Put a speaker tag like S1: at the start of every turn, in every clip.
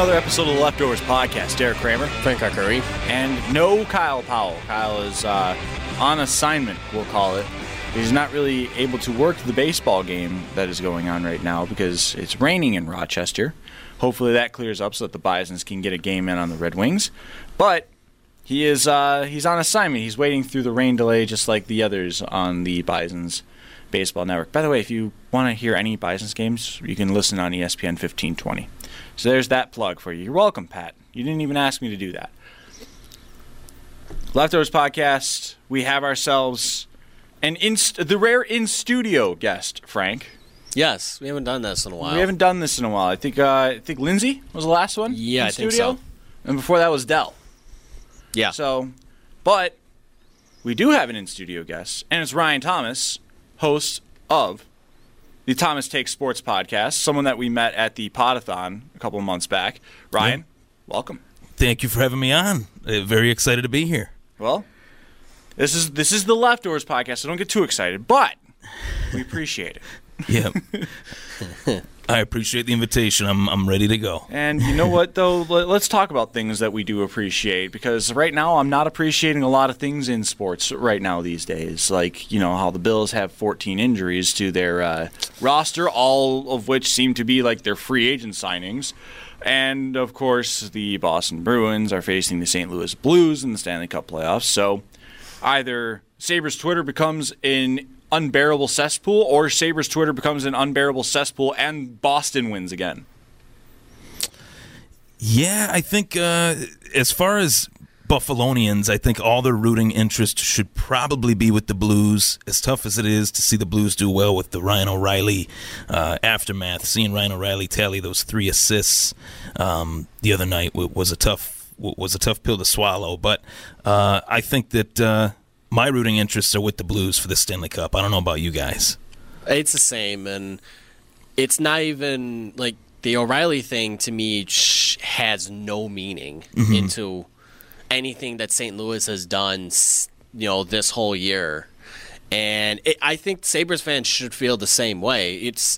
S1: another episode of the Leftovers Podcast. Derek Kramer.
S2: Frank Arcuri.
S1: And no Kyle Powell. Kyle is on assignment, we'll call it. He's not really able to work the baseball game that is going on right now because it's raining in Rochester. Hopefully that clears up so that the Bisons can get a game in on the Red Wings. But he's on assignment. He's waiting through the rain delay just like the others on the Bisons Baseball Network. By the way, if you want to hear any Bisons games, you can listen on ESPN 1520. So there's that plug for you. You're welcome, Pat. You didn't even ask me to do that. Leftovers Podcast, we have ourselves the rare in-studio guest, Frank.
S2: Yes, we haven't done this in a while.
S1: We haven't done this in a while. I think Lindsay was the last one.
S2: Yeah, I think
S1: studio.
S2: so.
S1: And before that was Dell.
S2: Yeah.
S1: So, but we do have an in-studio guest, and it's Ryan Thomas, host of the Thomas Takes Sports podcast, someone that we met at the Podathon a couple of months back. Ryan, welcome.
S3: Thank you for having me on. Very excited to be here.
S1: Well, this is the Leftovers podcast, so don't get too excited, but we appreciate it.
S3: Yeah. I appreciate the invitation. I'm ready to go.
S1: And you know what, though? Let's talk about things that we do appreciate, because right now I'm not appreciating a lot of things in sports right now these days. Like, you know, how the Bills have 14 injuries to their roster, all of which seem to be like their free agent signings. And, of course, the Boston Bruins are facing the St. Louis Blues in the Stanley Cup playoffs. So either Sabres Twitter becomes an unbearable cesspool, or Sabres Twitter becomes an unbearable cesspool and Boston wins again.
S3: Yeah, I think as far as Buffalonians, I think all their rooting interest should probably be with the Blues. As tough as it is to see the Blues do well with the Ryan O'Reilly aftermath, seeing Ryan O'Reilly tally those 3 assists the other night was a tough pill to swallow. But I think that my rooting interests are with the Blues for the Stanley Cup. I don't know about you guys.
S2: It's the same, and it's not even like the O'Reilly thing to me has no meaning into anything that St. Louis has done, you know, this whole year. And I think Sabres fans should feel the same way. It's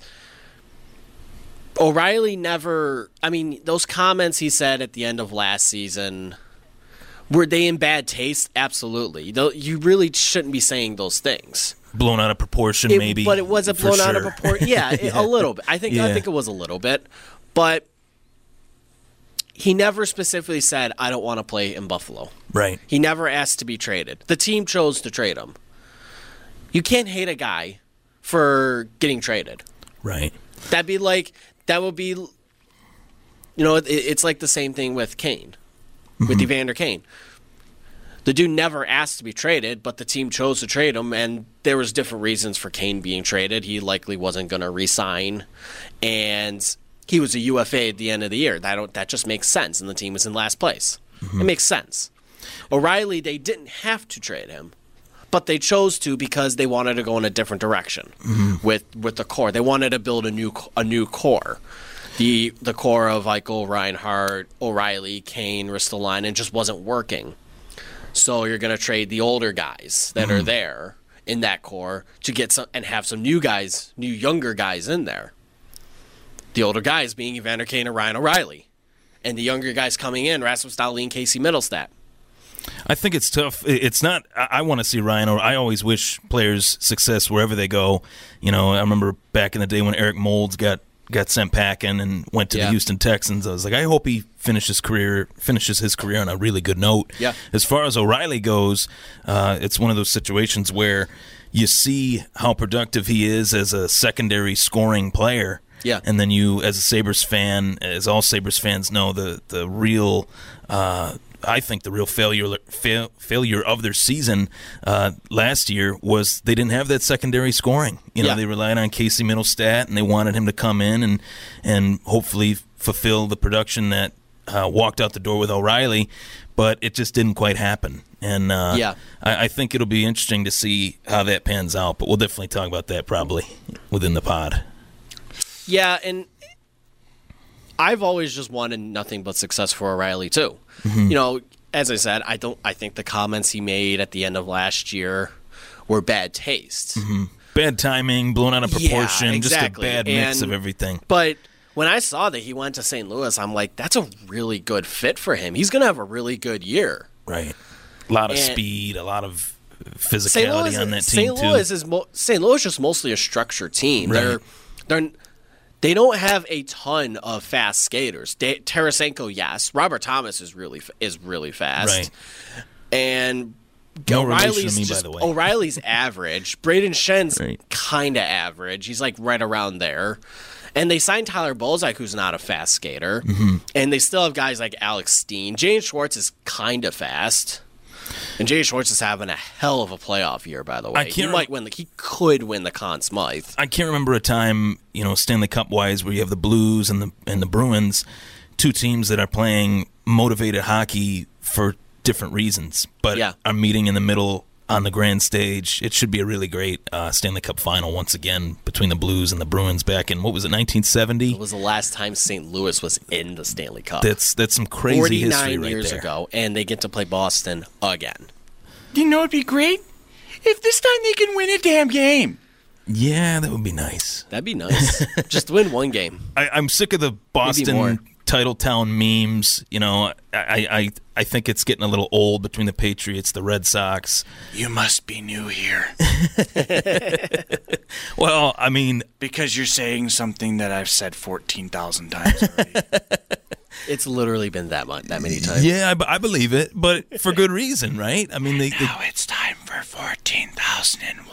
S2: O'Reilly never, I mean, those comments he said at the end of last season, were they in bad taste? Absolutely. You really shouldn't be saying those things.
S3: Blown out of proportion, maybe.
S2: But it wasn't blown out of proportion. Yeah, a little bit. I think it was a little bit. But he never specifically said, I don't want to play in Buffalo.
S3: Right.
S2: He never asked to be traded. The team chose to trade him. You can't hate a guy for getting traded.
S3: Right.
S2: That would be, you know, it's like the same thing with Kane. With Evander Kane. The dude never asked to be traded, but the team chose to trade him, and there was different reasons for Kane being traded. He likely wasn't going to re-sign, and he was a UFA at the end of the year. That just makes sense, and the team was in last place. It makes sense. O'Reilly, they didn't have to trade him, but they chose to because they wanted to go in a different direction with the core. They wanted to build a new core. The core of Eichel, Reinhart, O'Reilly, Kane, Ristolainen just wasn't working. So you're going to trade the older guys that are there in that core to get some and have some new younger guys in there. The older guys being Evander Kane and Ryan O'Reilly. And the younger guys coming in, Rasmus Dahlin, Casey Middlestat.
S3: I think it's tough. It's not. I want to see Ryan. I always wish players success wherever they go. You know, I remember back in the day when Eric Moulds got sent packing and went to the Houston Texans. I was like, I hope he finishes his career on a really good note.
S2: Yeah.
S3: As far as O'Reilly goes, it's one of those situations where you see how productive he is as a secondary scoring player.
S2: Yeah.
S3: And then you, as a Sabres fan, as all Sabres fans know, the real I think the real failure of their season last year was they didn't have that secondary scoring. You know, they relied on Casey Middlestat, and they wanted him to come in and hopefully fulfill the production that walked out the door with O'Reilly, but it just didn't quite happen. And I think it'll be interesting to see how that pans out, but we'll definitely talk about that probably within the pod.
S2: Yeah, and I've always just wanted nothing but success for O'Reilly too. You know, as I said, I think the comments he made at the end of last year were bad taste.
S3: Bad timing, blown out of proportion,
S2: exactly.
S3: Just a bad mix of everything.
S2: But When I saw that he went to St. Louis, I'm like, that's a really good fit for him. He's going to have a really good year.
S3: Right. A lot of speed, a lot of physicality on that team too.
S2: St. Louis is mostly a structured team.
S3: Right.
S2: They don't have a ton of fast skaters. Tarasenko, yes. Robert Thomas is really fast.
S3: Right.
S2: And
S3: No relation to me, by the way.
S2: O'Reilly's average. Braden Shen's
S3: Right.
S2: kind of average. He's like right around there. And they signed Tyler Bozak, who's not a fast skater.
S3: Mm-hmm.
S2: And they still have guys like Alex Steen. James Schwartz is kind of fast. And Jay Schwartz is having a hell of a playoff year, by the way. He could win the Conn Smythe.
S3: I can't remember a time, Stanley Cup wise, where you have the Blues and the Bruins, two teams that are playing motivated hockey for different reasons, but are meeting in the middle on the grand stage. It should be a really great Stanley Cup final once again between the Blues and the Bruins back in, 1970?
S2: It was the last time St. Louis was in the Stanley Cup.
S3: That's some crazy history right there.
S2: 49 years ago, and they get to play Boston again.
S1: You know it'd be great? If this time they can win a damn game.
S3: Yeah, that would be nice.
S2: That'd be nice. Just win one game.
S3: I'm sick of the Boston Titletown memes. I think it's getting a little old between the Patriots, the Red Sox.
S1: You must be new here.
S3: Well, I mean,
S1: because you're saying something that I've said 14,000 times already.
S2: It's literally been that many times.
S3: Yeah, I believe it, but for good reason, right? I mean,
S1: now it's time for 14,001.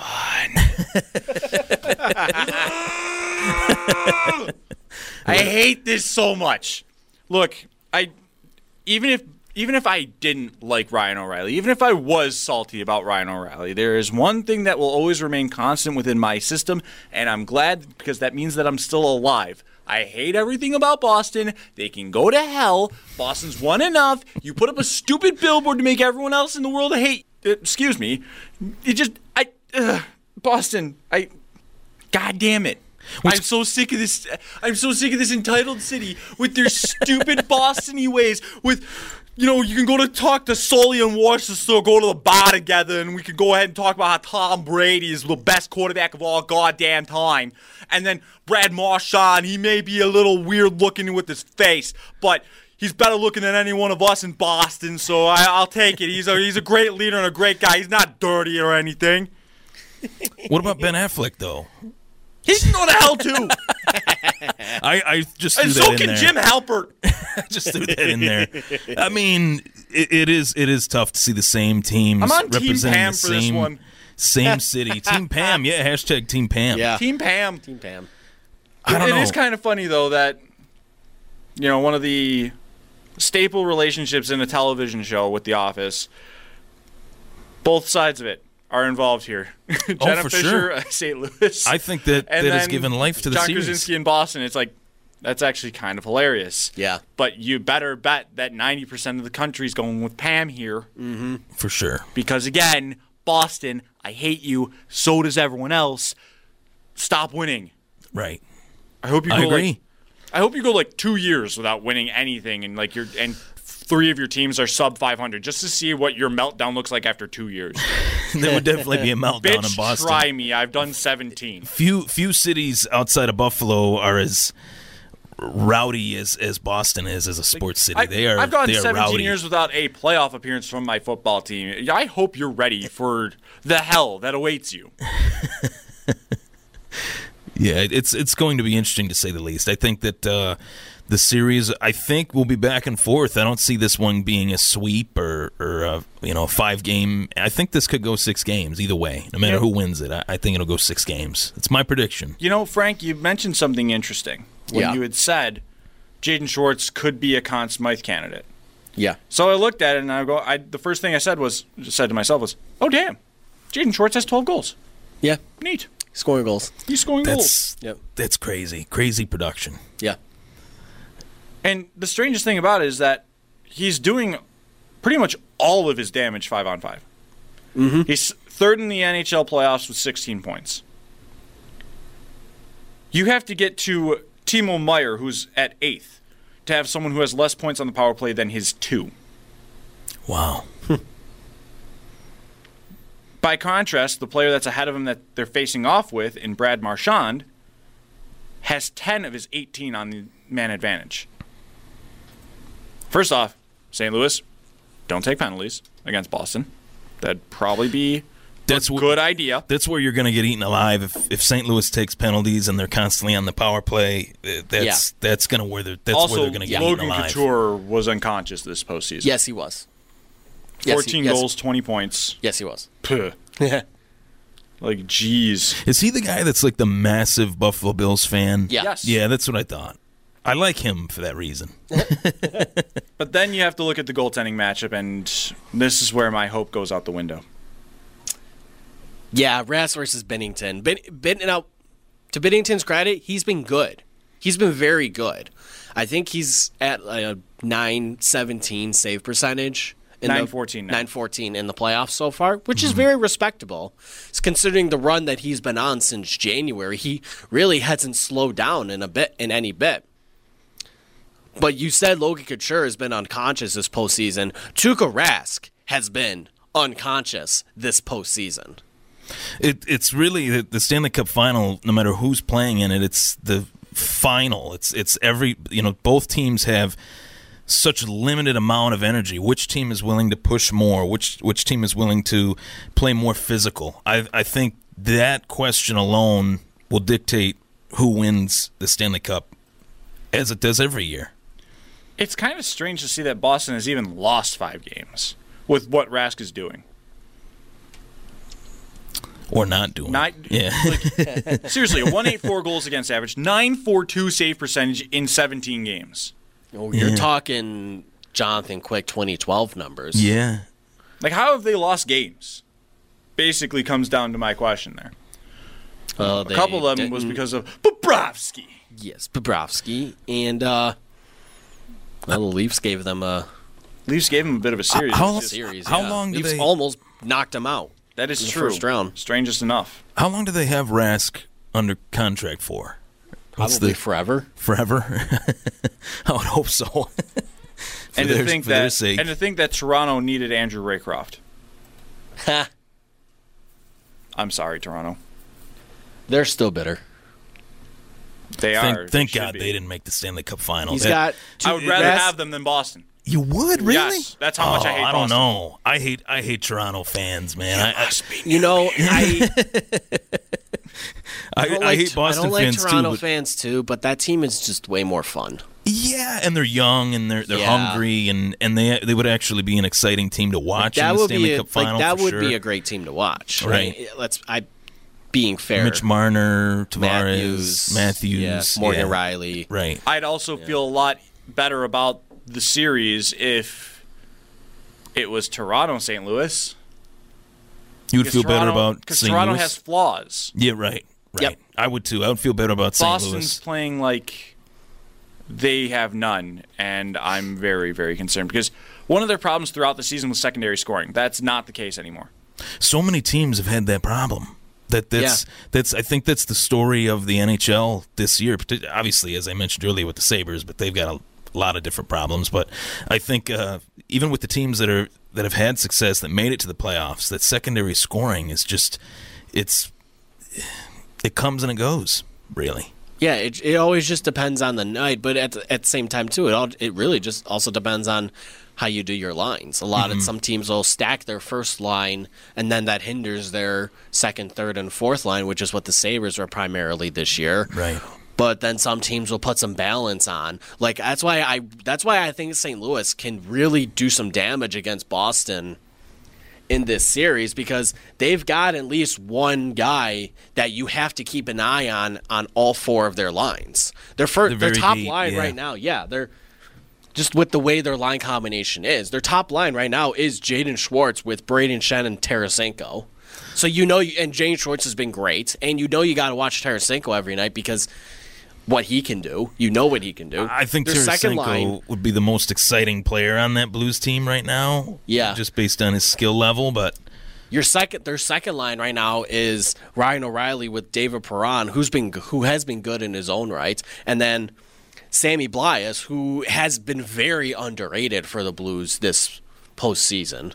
S1: I hate this so much. Look, even if I didn't like Ryan O'Reilly, even if I was salty about Ryan O'Reilly, there is one thing that will always remain constant within my system, and I'm glad because that means that I'm still alive. I hate everything about Boston. They can go to hell. Boston's won enough. You put up a stupid billboard to make everyone else in the world hate. Excuse me. Boston. God damn it. I'm so sick of this. I'm so sick of this entitled city with their stupid Boston-y ways. With, you can go to talk to Sully and Worcester, go to the bar together, and we can go ahead and talk about how Tom Brady is the best quarterback of all goddamn time. And then Brad Marchand, he may be a little weird looking with his face, but he's better looking than any one of us in Boston, so I'll take it. He's a great leader and a great guy. He's not dirty or anything.
S3: What about Ben Affleck, though?
S1: He can go to hell, too.
S3: I just threw
S1: and
S3: that
S1: so
S3: in
S1: can
S3: there.
S1: Jim Halpert.
S3: I just threw that in there. I mean, it is tough to see the same teams
S1: I'm on
S3: representing
S1: Team Pam
S3: the
S1: for this one.
S3: Same city. Team Pam, yeah, hashtag Team Pam.
S2: Yeah.
S1: Team Pam.
S2: Team Pam.
S3: I don't know.
S1: It is kind of funny, though, that, one of the staple relationships in a television show with The Office, both sides of it are involved here. Jenna
S3: for
S1: Fisher,
S3: sure.
S1: St. Louis.
S3: I think that has given life to the
S1: John
S3: series.
S1: Krasinski in Boston. It's like, that's actually kind of hilarious.
S2: Yeah.
S1: But you better bet that 90% of the country's going with Pam here.
S2: Mm-hmm.
S3: For sure.
S1: Because, again, Boston, I hate you. So does everyone else. Stop winning.
S3: Right.
S1: I hope you
S3: I
S1: go
S3: agree.
S1: I hope you go 2 years without winning anything, and and 3 of your teams are sub 500, just to see what your meltdown looks like after 2 years.
S3: There would definitely be a meltdown in Boston.
S1: Try me. I've done 17.
S3: Few cities outside of Buffalo are as rowdy as Boston is as a sports city.
S1: I've gone 17
S3: rowdy.
S1: years without a playoff appearance from my football team. I hope you're ready for the hell that awaits you.
S3: Yeah, it's going to be interesting to say the least. I think that the series, will be back and forth. I don't see this one being a sweep or a 5-game. I think this could go 6 games either way. No matter who wins it, I think it'll go 6 games. It's my prediction.
S1: Frank, you mentioned something interesting when you had said Jaden Schwartz could be a Conn Smythe candidate.
S2: Yeah.
S1: So I looked at it and the first thing I said to myself was, oh damn, Jaden Schwartz has 12 goals.
S2: Yeah.
S1: Neat.
S2: Scoring goals.
S1: He's scoring goals.
S2: Yep.
S3: That's crazy. Crazy production.
S2: Yeah.
S1: And the strangest thing about it is that he's doing pretty much all of his damage 5-on-5.
S2: Mm-hmm.
S1: He's third in the NHL playoffs with 16 points. You have to get to Timo Meier, who's at 8th, to have someone who has less points on the power play than his 2.
S3: Wow.
S1: By contrast, the player that's ahead of him that they're facing off with in Brad Marchand has 10 of his 18 on man advantage. First off, St. Louis, don't take penalties against Boston. That'd probably be a good idea.
S3: That's where you're going to get eaten alive if St. Louis takes penalties and they're constantly on the power play. That's going to where they're going to get eaten alive.
S1: Logan Couture was unconscious this postseason.
S2: Yes, he was.
S1: 14 goals, 20 points.
S2: Yes, he was.
S1: Puh. Like, jeez.
S3: Is he the guy that's like the massive Buffalo Bills fan?
S2: Yeah.
S1: Yes.
S3: Yeah, that's what I thought. I like him for that reason.
S1: But then you have to look at the goaltending matchup, and this is where my hope goes out the window.
S2: Yeah, Rask versus Binnington. Now, to Binnington's credit, he's been good. He's been very good. I think he's at a .917 save percentage. .914 in the playoffs so far, which is very respectable. It's considering the run that he's been on since January. He really hasn't slowed down in any bit. But you said Logan Couture has been unconscious this postseason. Tuukka Rask has been unconscious this postseason.
S3: It's really the Stanley Cup final. No matter who's playing in it, it's the final. It's every both teams have such a limited amount of energy. Which team is willing to push more? Which team is willing to play more physical? I think that question alone will dictate who wins the Stanley Cup, as it does every year.
S1: It's kind of strange to see that Boston has even lost 5 games with what Rask is doing.
S3: Or not doing.
S1: Seriously, a 184 goals against average, .942 save percentage in 17 games.
S2: Oh, you're talking Jonathan Quick 2012 numbers.
S3: Yeah.
S1: Like, how have they lost games? Basically comes down to my question there. A couple of them was because of Bobrovsky.
S2: Yes, Bobrovsky. And, the Leafs gave them a
S1: bit of a series.
S3: How long did
S2: Leafs
S3: they
S2: almost knocked him out?
S1: That is
S2: in the
S1: true.
S2: First round.
S1: Strangest enough.
S3: How long do they have Rask under contract for?
S2: Probably forever.
S3: Forever? I would hope so.
S1: And to think that Toronto needed Andrew Raycroft. I'm sorry, Toronto.
S2: They're still bitter.
S1: They are.
S3: Thank God they didn't make the Stanley Cup final.
S1: I would rather have them than Boston.
S3: You would, really?
S1: Yes, that's how much I hate Boston.
S3: I don't know. I hate Toronto fans, man. I hate Boston fans too.
S2: I don't like Toronto fans too, but that team is just way more fun.
S3: Yeah, and they're young and they're hungry and they would actually be an exciting team to watch in the Stanley Cup final.
S2: That would be a great team to watch.
S3: Right.
S2: Being fair.
S3: Mitch Marner, Tavares, Matthews,
S2: Morgan Riley.
S3: Right.
S1: I'd also feel a lot better about the series if it was Toronto St. Louis.
S3: You would feel better about St. Louis?
S1: Because Toronto has flaws.
S3: Yeah, right.
S2: Yep.
S3: I would too. I would feel better about St. Louis.
S1: Boston's playing like they have none, and I'm very, very concerned because one of their problems throughout the season was secondary scoring. That's not the case anymore.
S3: So many teams have had that problem. I think that's the story of the NHL this year. Obviously, as I mentioned earlier with the Sabres, but they've got a lot of different problems. But I think even with the teams that have had success that made it to the playoffs, that secondary scoring is just it comes and it goes, really.
S2: Yeah, it always just depends on the night, but at the same time too, it really just also depends on how you do your lines. A lot of some teams will stack their first line, and then that hinders their second, third, and fourth line, which is what the Sabres are primarily this year.
S3: Right.
S2: But then some teams will put some balance on. Like that's why I think St. Louis can really do some damage against Boston in this series because they've got at least one guy that you have to keep an eye on all 4 of their lines. Their top
S3: deep,
S2: line right now, they're just with the way their line combination is. Their top line right now is Jaden Schwartz with Braden Shen and Tarasenko. So and Jaden Schwartz has been great, and you got to watch Tarasenko every night because what he can do. You know what he can do.
S3: I think
S2: their second line
S3: would be the most exciting player on that Blues team right now.
S2: Yeah.
S3: Just based on his skill level, but
S2: their second line right now is Ryan O'Reilly with David Perron, who has been good in his own right, and then Sammy Blais, who has been very underrated for the Blues this postseason.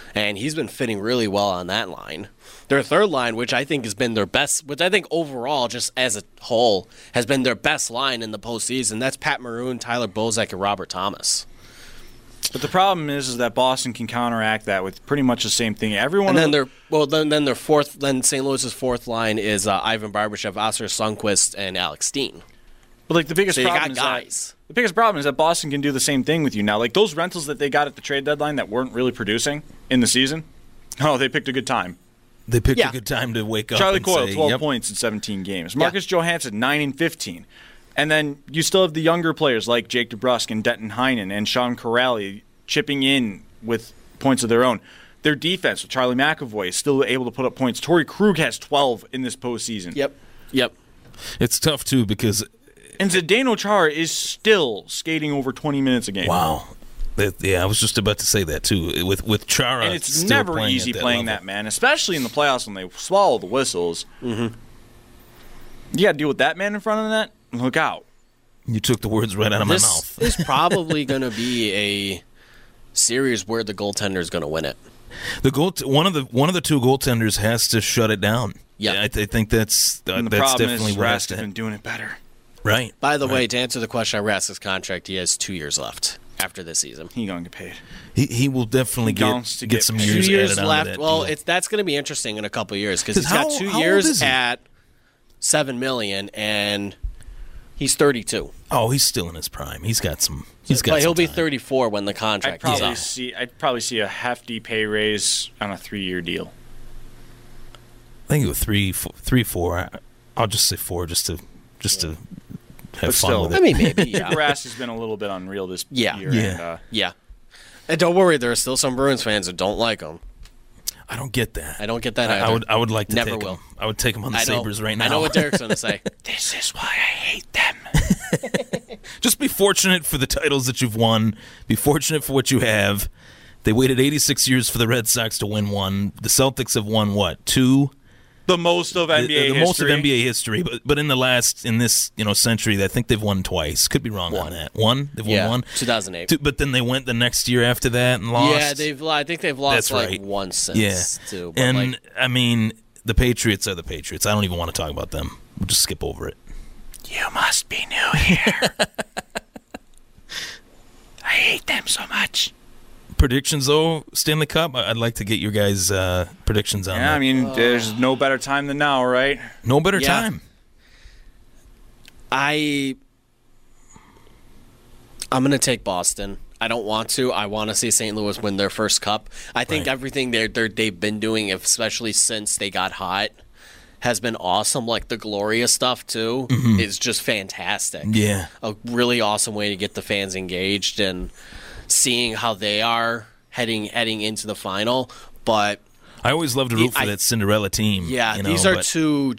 S2: and he's been fitting really well on that line. Their third line, which I think has been their best, which I think overall, just as a whole, has been their best line in the postseason. That's Pat Maroon, Tyler Bozak, and Robert Thomas.
S1: But the problem is that Boston can counteract that with pretty much the same thing.
S2: And then their fourth, then St. Louis's fourth line is Ivan Barbashev, Oskar Sundqvist, and Alex Steen.
S1: But like the biggest
S2: So you
S1: problem
S2: got
S1: is
S2: guys.
S1: the biggest problem is that Boston can do the same thing with you now. Like those rentals that they got at the trade deadline that weren't really producing in the season. Oh, they picked a good time.
S3: They picked
S2: Yeah.
S3: a good time to wake up.
S1: Charlie
S3: and
S1: Coyle,
S3: say,
S1: 12
S3: yep.
S1: points in 17 games. Marcus Johansson, 9 and 15. And then you still have the younger players like Jake DeBrusk and Denton Heinen and Sean Corrali chipping in with points of their own. Their defense with Charlie McAvoy is still able to put up points. Torrey Krug has 12 in this postseason.
S2: Yep.
S3: It's tough, too, because...
S1: And Zdeno Chara is still skating over 20 minutes a game.
S3: Wow. Yeah, I was just about to say that, too. With Chara
S1: And it's
S3: still
S1: never
S3: playing
S1: easy
S3: at that
S1: playing
S3: level.
S1: that, man, especially in the playoffs when they swallow the whistles. Mm-hmm. You got to deal with that man in front of the net? Look out.
S3: You took the words right out of my mouth.
S2: This is probably going to be a series where the goaltender is going to win it.
S3: One of the two goaltenders has to shut it down.
S2: Yeah.
S3: I think that's
S1: And the
S3: that's
S1: problem
S3: definitely
S1: is
S3: what has
S1: Rask
S3: to
S1: has been
S3: happen.
S1: doing it better.
S3: Right.
S2: By the way, to answer the question on Rask's contract, he has 2 years left after this season.
S1: He going to get paid.
S3: He will definitely
S1: wants to
S3: get
S1: get
S3: some
S1: paid.
S2: 2
S3: years
S2: years
S3: added
S2: left.
S3: onto that
S2: Well,
S3: deal.
S2: that's going to be interesting in a couple of years because
S3: 'Cause
S2: he's got
S3: how-
S2: 2
S3: how old
S2: years
S3: is he?
S2: at $7 million, and he's 32.
S3: Oh, he's still in his prime. He's got some. He's got.
S2: But he'll
S3: some
S2: be
S3: time.
S2: 34 when the contract is
S1: I'd
S2: up.
S1: probably see a hefty pay raise on a 3-year deal.
S3: I think it was 3, 4. I'll just say 4, just to have
S1: But
S3: fun
S1: still,
S3: with it.
S2: I mean, maybe. Yeah.
S1: Rask has been a little bit unreal this
S2: Yeah.
S1: year.
S3: Yeah.
S1: And,
S2: Yeah. And don't worry, there are still some Bruins fans that don't like him.
S3: I don't get that.
S2: I don't get that
S3: I
S2: either.
S3: would like to
S2: Never
S3: take
S2: will.
S3: him. I would take him on the
S2: I know.
S3: Sabres right now.
S2: I know what Derek's going to say.
S1: this is why I hate them.
S3: Just be fortunate for the titles that you've won. Be fortunate for what you have. They waited 86 years for the Red Sox to win one. The Celtics have won what? 2?
S1: The most of NBA
S3: the
S1: history.
S3: most of NBA history, but in this century, I think they've won twice. Could be wrong on that. They've won one.
S2: 2008.
S3: But then they went the next year after that and lost.
S2: Yeah, I think they've lost
S3: That's right.
S2: once since.
S3: Yeah,
S2: Too, but
S3: and I mean the Patriots are the Patriots. I don't even want to talk about them. We'll just skip over it.
S1: You must be new here. I hate them so much.
S3: Predictions though, Stanley Cup. I'd like to get your guys' predictions on
S1: Yeah,
S3: that.
S1: I mean, there's no better time than now, right?
S3: No better
S2: Yeah.
S3: time.
S2: I'm going to take Boston. I don't want to. I want to see St. Louis win their first cup. I think
S3: Right.
S2: everything they've been doing, especially since they got hot, has been awesome. Like the Gloria stuff too is just fantastic.
S3: Yeah.
S2: A really awesome way to get the fans engaged and seeing how they are heading into the final. But
S3: I always love to root for that Cinderella team.
S2: yeah,
S3: you know,
S2: these are
S3: but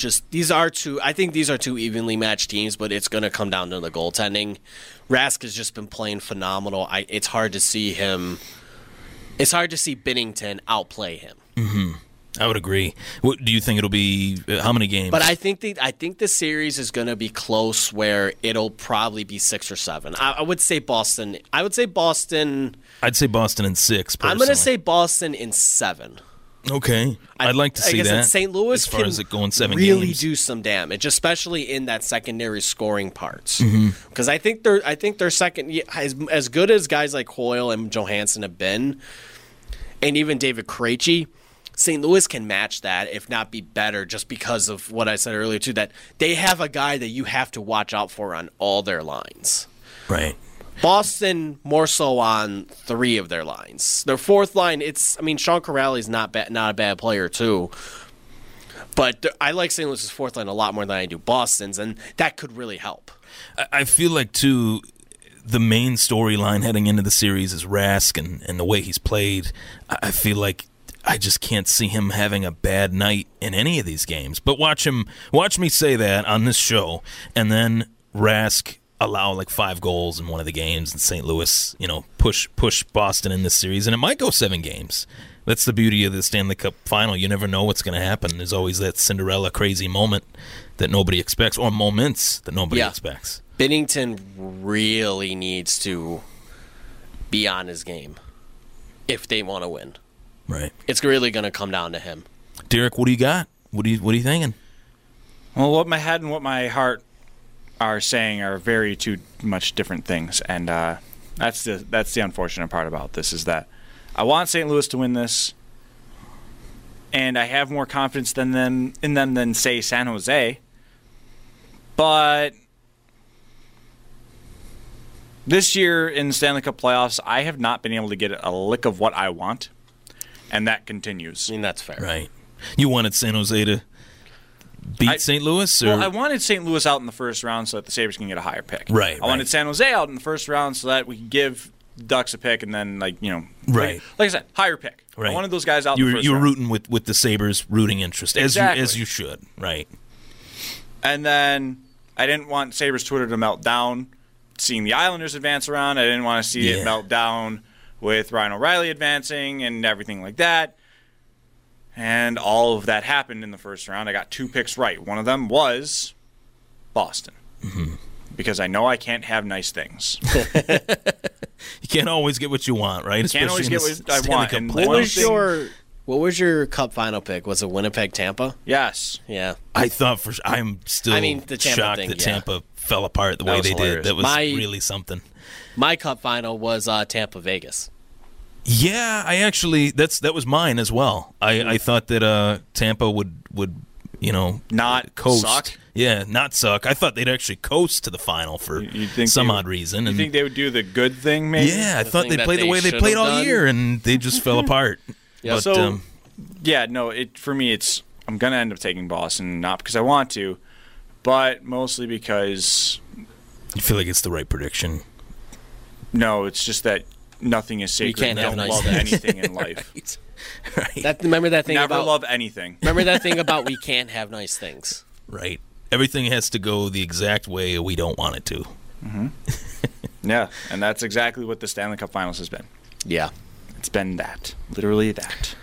S2: two. I think these are two evenly matched teams, but it's going to come down to the goaltending. Rask has just been playing phenomenal. It's hard to see him. It's hard to see Binnington outplay him.
S3: I would agree. What do you think it'll be? How many games?
S2: But I think the series is going to be close, where it'll probably be 6 or 7. I would say Boston.
S3: I'd say Boston in 6. Personally.
S2: I'm going to say Boston in 7.
S3: okay. I'd like to see
S2: like I said,
S3: that.
S2: St. Louis
S3: as far
S2: can
S3: as it going 7
S2: really
S3: games.
S2: do some damage, especially in that secondary scoring parts.
S3: Mm-hmm.
S2: Because I think they're second as good as guys like Hoyle and Johansson have been, and even David Krejci. St. Louis can match that, if not be better, just because of what I said earlier too. That they have a guy that you have to watch out for on all their lines.
S3: Right.
S2: Boston more so on 3 of their lines. Their fourth line, Sean Corrali's not a bad player too. But I like St. Louis's fourth line a lot more than I do Boston's, and that could really help.
S3: I feel like, too, the main storyline heading into the series is Rask and the way he's played. I feel like I just can't see him having a bad night in any of these games. But watch me say that on this show, and then Rask allow like 5 goals in one of the games, and St. Louis, push Boston in this series, and it might go 7 games. That's the beauty of the Stanley Cup final. You never know what's going to happen. There's always that Cinderella crazy moment that nobody expects, or moments that nobody expects.
S2: Binnington really needs to be on his game if they want to win.
S3: Right.
S2: It's really going to come down to him.
S3: Derek, what do you got? What are you thinking?
S1: Well, what my head and what my heart are saying are very two much different things, and that's the unfortunate part about this is that I want St. Louis to win this, and I have more confidence in them than say San Jose, but this year in the Stanley Cup playoffs, I have not been able to get a lick of what I want, and that continues.
S2: I mean, that's fair.
S3: Right. You wanted San Jose to beat St. Louis? Or?
S1: Well, I wanted St. Louis out in the first round so that the Sabres can get a higher pick.
S3: Right.
S1: I wanted San Jose out in the first round so that we could give Ducks a pick and then,
S3: Right.
S1: like I said, higher pick.
S3: Right.
S1: I wanted those guys out in the first
S3: You were
S1: round.
S3: rooting with the Sabres' rooting interest,
S1: Exactly.
S3: as you should. Right.
S1: And then I didn't want Sabres Twitter to melt down seeing the Islanders advance around. I didn't want to see it melt down with Ryan O'Reilly advancing and everything like that. And all of that happened in the first round. I got 2 picks right. One of them was Boston. Mm-hmm. Because I know I can't have nice things.
S3: You can't always get what you want, right?
S1: Can't always get what I want. And
S2: what was your Cup final pick? Was it Winnipeg, Tampa?
S1: Yes.
S2: Yeah.
S3: I thought I'm still
S2: the Tampa
S3: shocked
S2: thing,
S3: that Tampa fell apart the way
S1: was
S3: they
S1: hilarious.
S3: did. That was really something.
S2: My Cup final was Tampa Vegas.
S3: Yeah, that was mine as well. I thought that Tampa would
S1: not
S3: coast.
S1: suck.
S3: Yeah, not suck. I thought they'd actually coast to the final for some odd reason.
S1: You think they would do the good thing, maybe?
S3: Yeah, I thought they'd play the way they
S2: should
S3: played
S2: have
S3: all
S2: done.
S3: year, and they just fell apart.
S2: Yeah.
S3: But,
S1: for me, I'm going to end up taking Boston, not because I want to, but mostly because
S3: you feel like it's the right prediction.
S1: No, it's just that nothing is sacred.
S2: can't
S1: I
S2: have
S1: don't
S2: nice
S1: love
S2: things.
S1: anything in life.
S3: Right.
S2: Remember that thing
S1: Never
S2: about
S1: love anything.
S2: Remember that thing about we can't have nice things.
S3: Right. Everything has to go the exact way we don't want it to.
S1: Mm-hmm. Yeah, and that's exactly what the Stanley Cup Finals has been.
S2: Yeah.
S1: It's been that. Literally that.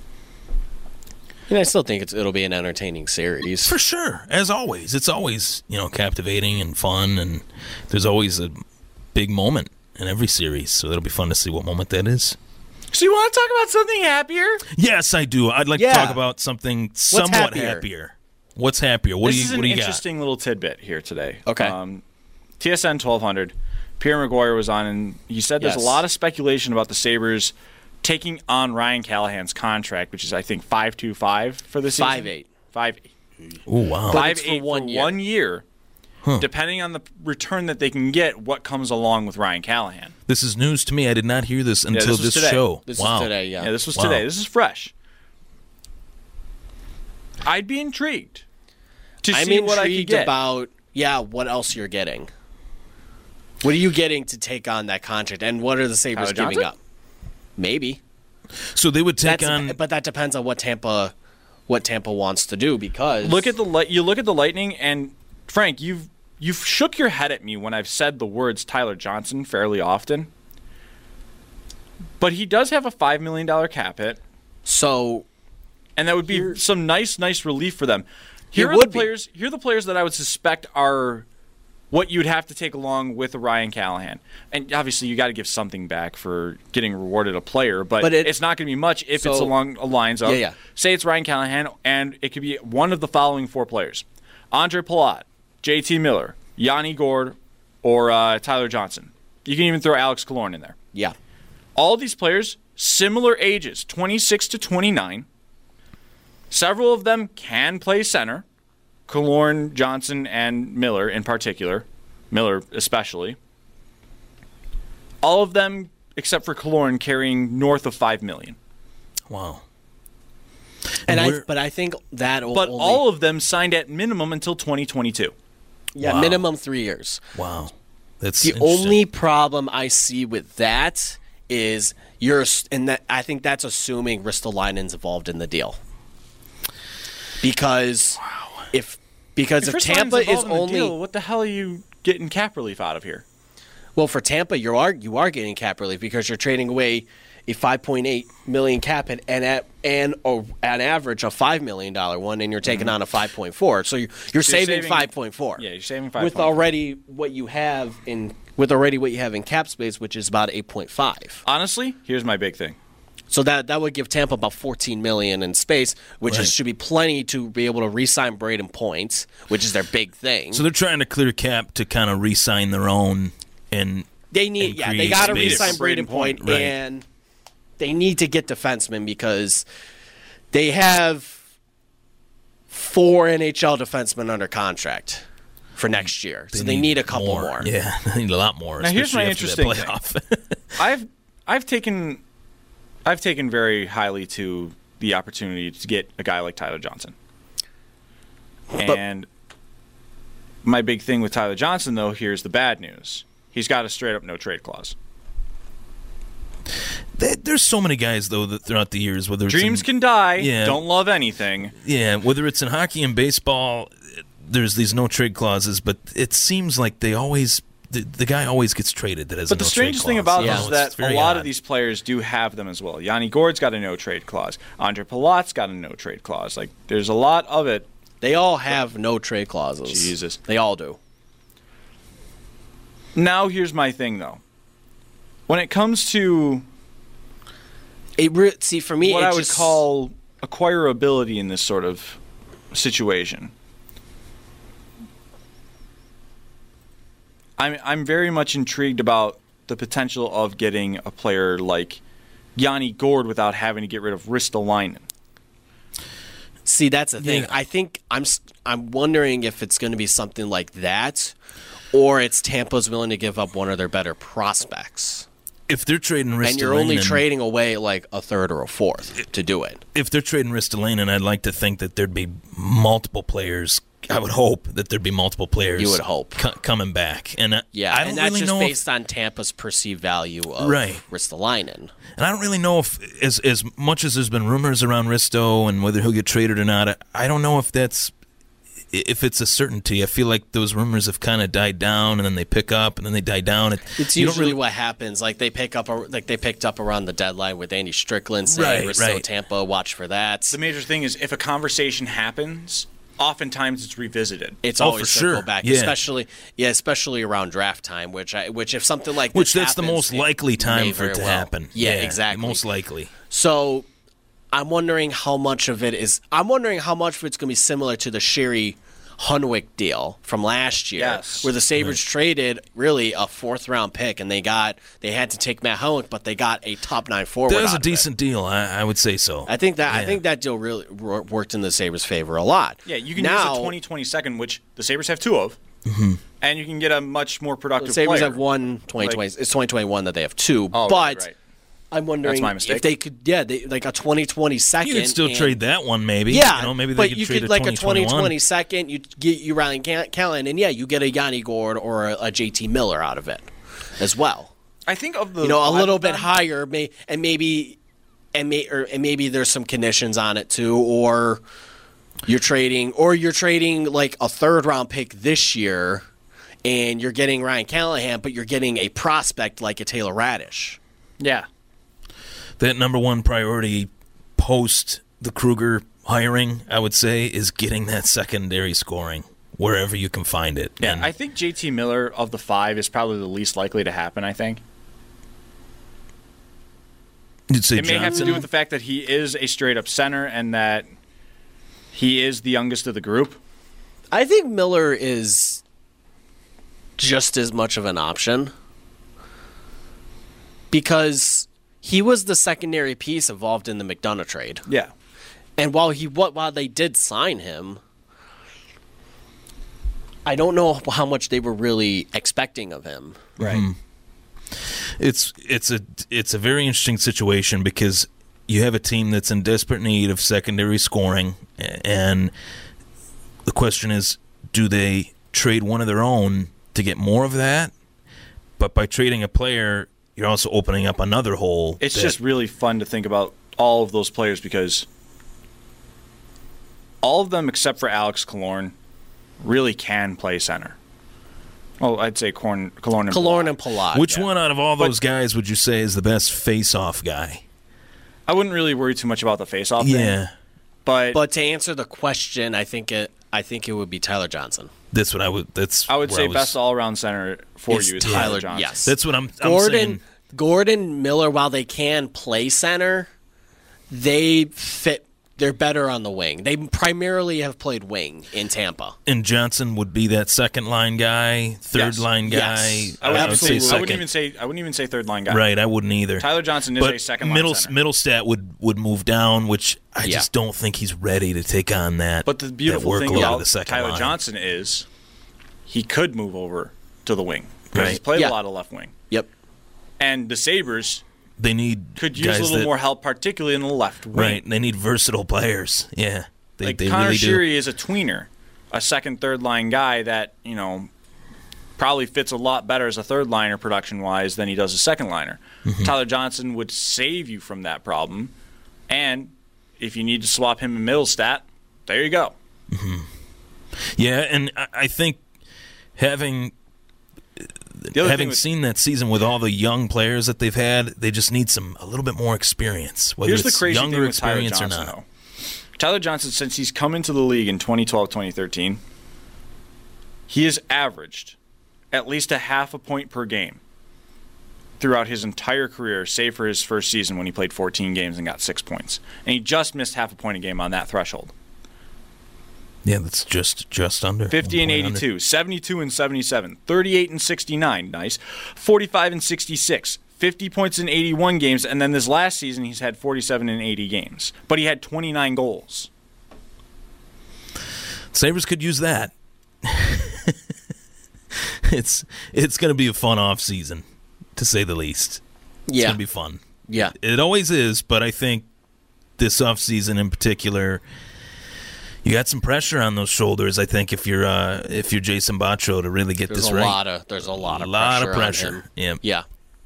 S2: And I still think it'll be an entertaining series.
S3: For sure. As always. It's always, captivating and fun, and there's always a big moment in every series, so it'll be fun to see what moment that is.
S1: So you want to talk about something happier?
S3: Yes, I do. I'd like to talk about something somewhat happier. What's happier? What do you got?
S1: This is an interesting little tidbit here today.
S2: Okay.
S1: TSN 1200, Pierre McGuire was on, and he said there's a lot of speculation about the Sabres taking on Ryan Callahan's contract, which is, I think, $5.25 for the season.
S2: 5.8.
S1: 5.8.
S3: Oh, wow.
S2: But it's for
S1: 5.8
S2: 1 year.
S1: 1 year. Depending on the return that they can get, what comes along with Ryan Callahan.
S3: This is news to me. I did not hear this until
S1: this was
S3: this
S1: today.
S3: show.
S2: This
S3: wow.
S2: is today, yeah.
S1: Yeah, this was
S3: Wow.
S1: today. This is fresh. I'd be intrigued to
S2: I'm
S1: see what I could
S2: intrigued
S1: get.
S2: about what else you're getting. What are you getting to take on that contract, and what are the Sabres
S1: Tyler
S2: giving
S1: Johnson?
S2: up? Maybe.
S3: So they would take on.
S2: But that depends on what Tampa wants to do, because
S1: You look at the Lightning, and Frank, you've shook your head at me when I've said the words Tyler Johnson fairly often. But he does have a $5 million cap hit,
S2: so
S1: and that would be some nice relief for them. Here are the players that I would suspect are what you'd have to take along with Ryan Callahan. And obviously you got to give something back for getting rewarded a player, but it's not going to be much if it's along the lines of, say it's Ryan Callahan, and it could be one of the following 4 players. Andre Palat, JT Miller, Yanni Gourde, or Tyler Johnson. You can even throw Alex Killorn in there.
S2: yeah.
S1: All these players, similar ages, 26 to 29. Several of them can play center. Killorn, Johnson, and Miller in particular. Miller especially. All of them, except for Killorn, carrying north of $5 million.
S3: Wow.
S2: But I think that will only,
S1: all of them signed at minimum until 2022.
S2: Yeah,
S3: Wow.
S2: minimum 3 years.
S3: Wow. That's
S2: The
S3: interesting.
S2: only problem I see with that is I think that's assuming Ristolainen's involved in the deal. Because if Tampa is only
S1: what the hell are you getting cap relief out of here?
S2: well for Tampa you are getting cap relief because you're trading away a $5.8 million cap hit and an average a $5 million one, and you're taking on a 5.4. So you're saving 5.4.
S1: Yeah, you're saving 5.4.
S2: with already what you have in cap space, which is about 8.5.
S1: Honestly, here's my big thing.
S2: So that would give Tampa about $14 million in space, which should be plenty to be able to re-sign Braden Point, which is their big thing.
S3: So they're trying to clear cap to kind of re-sign their own and
S2: they got to re-sign Braden Point,
S3: right.
S2: and they need to get defensemen because they have 4 NHL defensemen under contract for next year, so they need a couple more.
S3: Yeah, they need a lot more.
S1: Now here's my
S3: especially
S1: interesting
S3: after that playoff.
S1: I've taken very highly to the opportunity to get a guy like Tyler Johnson. And my big thing with Tyler Johnson, though, here's the bad news. He's got a straight-up no-trade clause.
S3: There's so many guys, though, that throughout the years, whether it's
S1: Dreams can die, don't love anything.
S3: Yeah, whether it's in hockey and baseball, there's these no-trade clauses, but it seems like they always... The guy always gets traded that has a no-trade clause.
S1: But the strangest thing about it is that a lot
S3: odd.
S1: of these players do have them as well. Yanni Gord's got a no-trade clause. Andre Palat's got a no-trade clause. Like, there's a lot of it.
S2: They all have no-trade clauses.
S1: Jesus.
S2: They all do.
S1: Now, here's my thing, though. When it comes to
S2: see, for me,
S1: what I would call acquirability in this sort of situation, I'm very much intrigued about the potential of getting a player like Yanni Gord without having to get rid of Ristolainen.
S2: See, that's the thing.
S3: Yeah.
S2: I think I'm wondering if it's going to be something like that, or it's Tampa's willing to give up one of their better prospects.
S3: If they're trading Ristolainen...
S2: And you're only trading away like a third or a fourth to do it.
S3: If they're trading Ristolainen, I'd like to think that there'd be multiple players. I would hope that there'd be multiple players.
S2: You would hope.
S3: Coming back. And I don't
S2: and that's
S3: really
S2: just
S3: know
S2: based on Tampa's perceived value of Ristolainen.
S3: And I don't really know if, as much as there's been rumors around Risto and whether he'll get traded or not, I don't know if it's a certainty. I feel like those rumors have kind of died down, and then they pick up, and then they die down.
S2: It's usually what happens. Like they picked up around the deadline with Andy Strickland saying, "Risto, Tampa, watch for that."
S1: The major thing is if a conversation happens, oftentimes it's revisited.
S2: It's always
S3: for
S2: circle
S3: sure.
S2: back,
S3: Yeah.
S2: especially around draft time, which if something like this
S3: that's the
S2: happens,
S3: most likely time
S2: may
S3: for it to
S2: very well.
S3: happen.
S2: Yeah, exactly.
S3: Most likely.
S2: So I'm wondering how much of it's going to be similar to the Sherry Hunwick deal from last year, where the Sabres traded really a 4th-round pick, and they had to take Matt Hunwick, but they got a top 9 forward.
S3: That was a decent deal. I would say so.
S2: I think that deal really worked in the Sabres' favor a lot.
S1: Yeah, you can use a 2020 second, which the Sabres have 2 of, and you can get a much more productive
S2: The Sabres
S1: player.
S2: have one 2020. It's 2021 that they have 2,
S1: Oh,
S2: but.
S1: right.
S2: I'm wondering
S1: That's my mistake.
S2: if they could, like a 2020 second.
S3: You could still trade that one, maybe.
S2: Yeah,
S3: maybe
S2: but
S3: they
S2: you
S3: trade
S2: could like a
S3: 2021.
S2: 2020 second. You get you Ryan Callahan, and you get a Yanni Gord or a JT Miller out of it as well.
S1: I think of the
S2: a little bit higher, maybe there's some conditions on it too, or you're trading like a 3rd-round pick this year, and you're getting Ryan Callahan, but you're getting a prospect like a Taylor Radish.
S1: Yeah.
S3: That number one priority post the Kruger hiring, I would say, is getting that secondary scoring wherever you can find it.
S1: Yeah,
S3: And
S1: I think JT Miller of the 5 is probably the least likely to happen, I think.
S3: you'd say
S1: It may have to
S3: Johnson?
S1: do with the fact that he is a straight-up center and that he is the youngest of the group.
S2: I think Miller is just as much of an option because he was the secondary piece involved in the McDonough trade.
S1: Yeah.
S2: And while they did sign him, I don't know how much they were really expecting of him.
S1: Right.
S3: It's a very interesting situation because you have a team that's in desperate need of secondary scoring, and the question is, do they trade one of their own to get more of that? But by trading a player, you're also opening up another hole.
S1: It's just really fun to think about all of those players because all of them except for Alex Killorn really can play center. Well, I'd say Killorn and
S2: Palat.
S3: Which one out of all those guys would you say is the best face-off guy?
S1: I wouldn't really worry too much about the face-off
S3: Yeah.
S1: thing. But
S2: to answer the question, I think it would be Tyler Johnson.
S3: That's what I would.
S1: I would say best all-around center for you is Tyler Johnson.
S2: Yes.
S3: That's what I'm saying.
S2: Gordon Miller, while they can play center, they fit. They're better on the wing. They primarily have played wing in Tampa.
S3: And Johnson would be that second line guy, third line guy.
S2: Yes.
S3: I would say
S1: I
S3: second.
S1: wouldn't even say third line guy.
S3: Right, I wouldn't either.
S1: Tyler Johnson is a second line center.
S3: Middlestat would move down, which I just don't think he's ready to take on that.
S1: But the beautiful
S3: that
S1: thing
S3: workload
S1: about
S3: of the second
S1: Tyler
S3: line.
S1: Johnson is he could move over to the wing because
S3: Right.
S1: he's played
S2: Yeah.
S1: a lot of left wing.
S2: Yep.
S1: And the Sabres
S3: They need
S1: could use
S3: guys
S1: a little
S3: that,
S1: more help, particularly in the left wing.
S3: Right, they need versatile players. Yeah, they
S1: Connor
S3: really do.
S1: Sheary is a tweener, a second, third line guy that probably fits a lot better as a third liner production wise than he does a second liner.
S3: Mm-hmm.
S1: Tyler Johnson would save you from that problem, and if you need to swap him in Middlestat, there you go.
S3: Yeah, and I think having seen that season with all the young players that they've had, they just need a little bit more experience. Whether
S1: Here's the
S3: it's
S1: crazy
S3: younger
S1: thing with Tyler
S3: experience
S1: Johnson,
S3: or not.
S1: though. Tyler Johnson, since he's come into the league in 2012-2013, he has averaged at least a half a point per game throughout his entire career, save for his first season when he played 14 games and got 6 points. And he just missed half a point a game on that threshold.
S3: Yeah, that's just under
S1: 50 and
S3: 1 point
S1: 82, 72 and 77, 38 and 69, nice, 45 and 66, 50 points in 81 games, and then this last season he's had 47 in 80 games. But he had 29 goals.
S3: under. Sabres could use that. It's going to be a fun off season, to say the least. It's
S2: Yeah.
S3: going to be fun.
S2: Yeah.
S3: It always is, but I think this off season in particular, you got some pressure on those shoulders. I think if you're Jason Botro to really get
S2: There's
S3: this
S2: a
S3: right,
S2: lot of pressure. On him.
S3: Yeah.
S2: Yeah.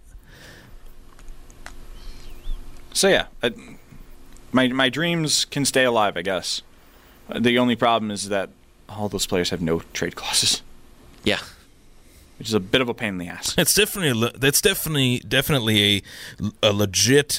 S1: So yeah, my dreams can stay alive, I guess. The only problem is that all those players have no trade clauses,
S2: Yeah.
S1: which is a bit of a pain in the ass.
S3: That's definitely a legit,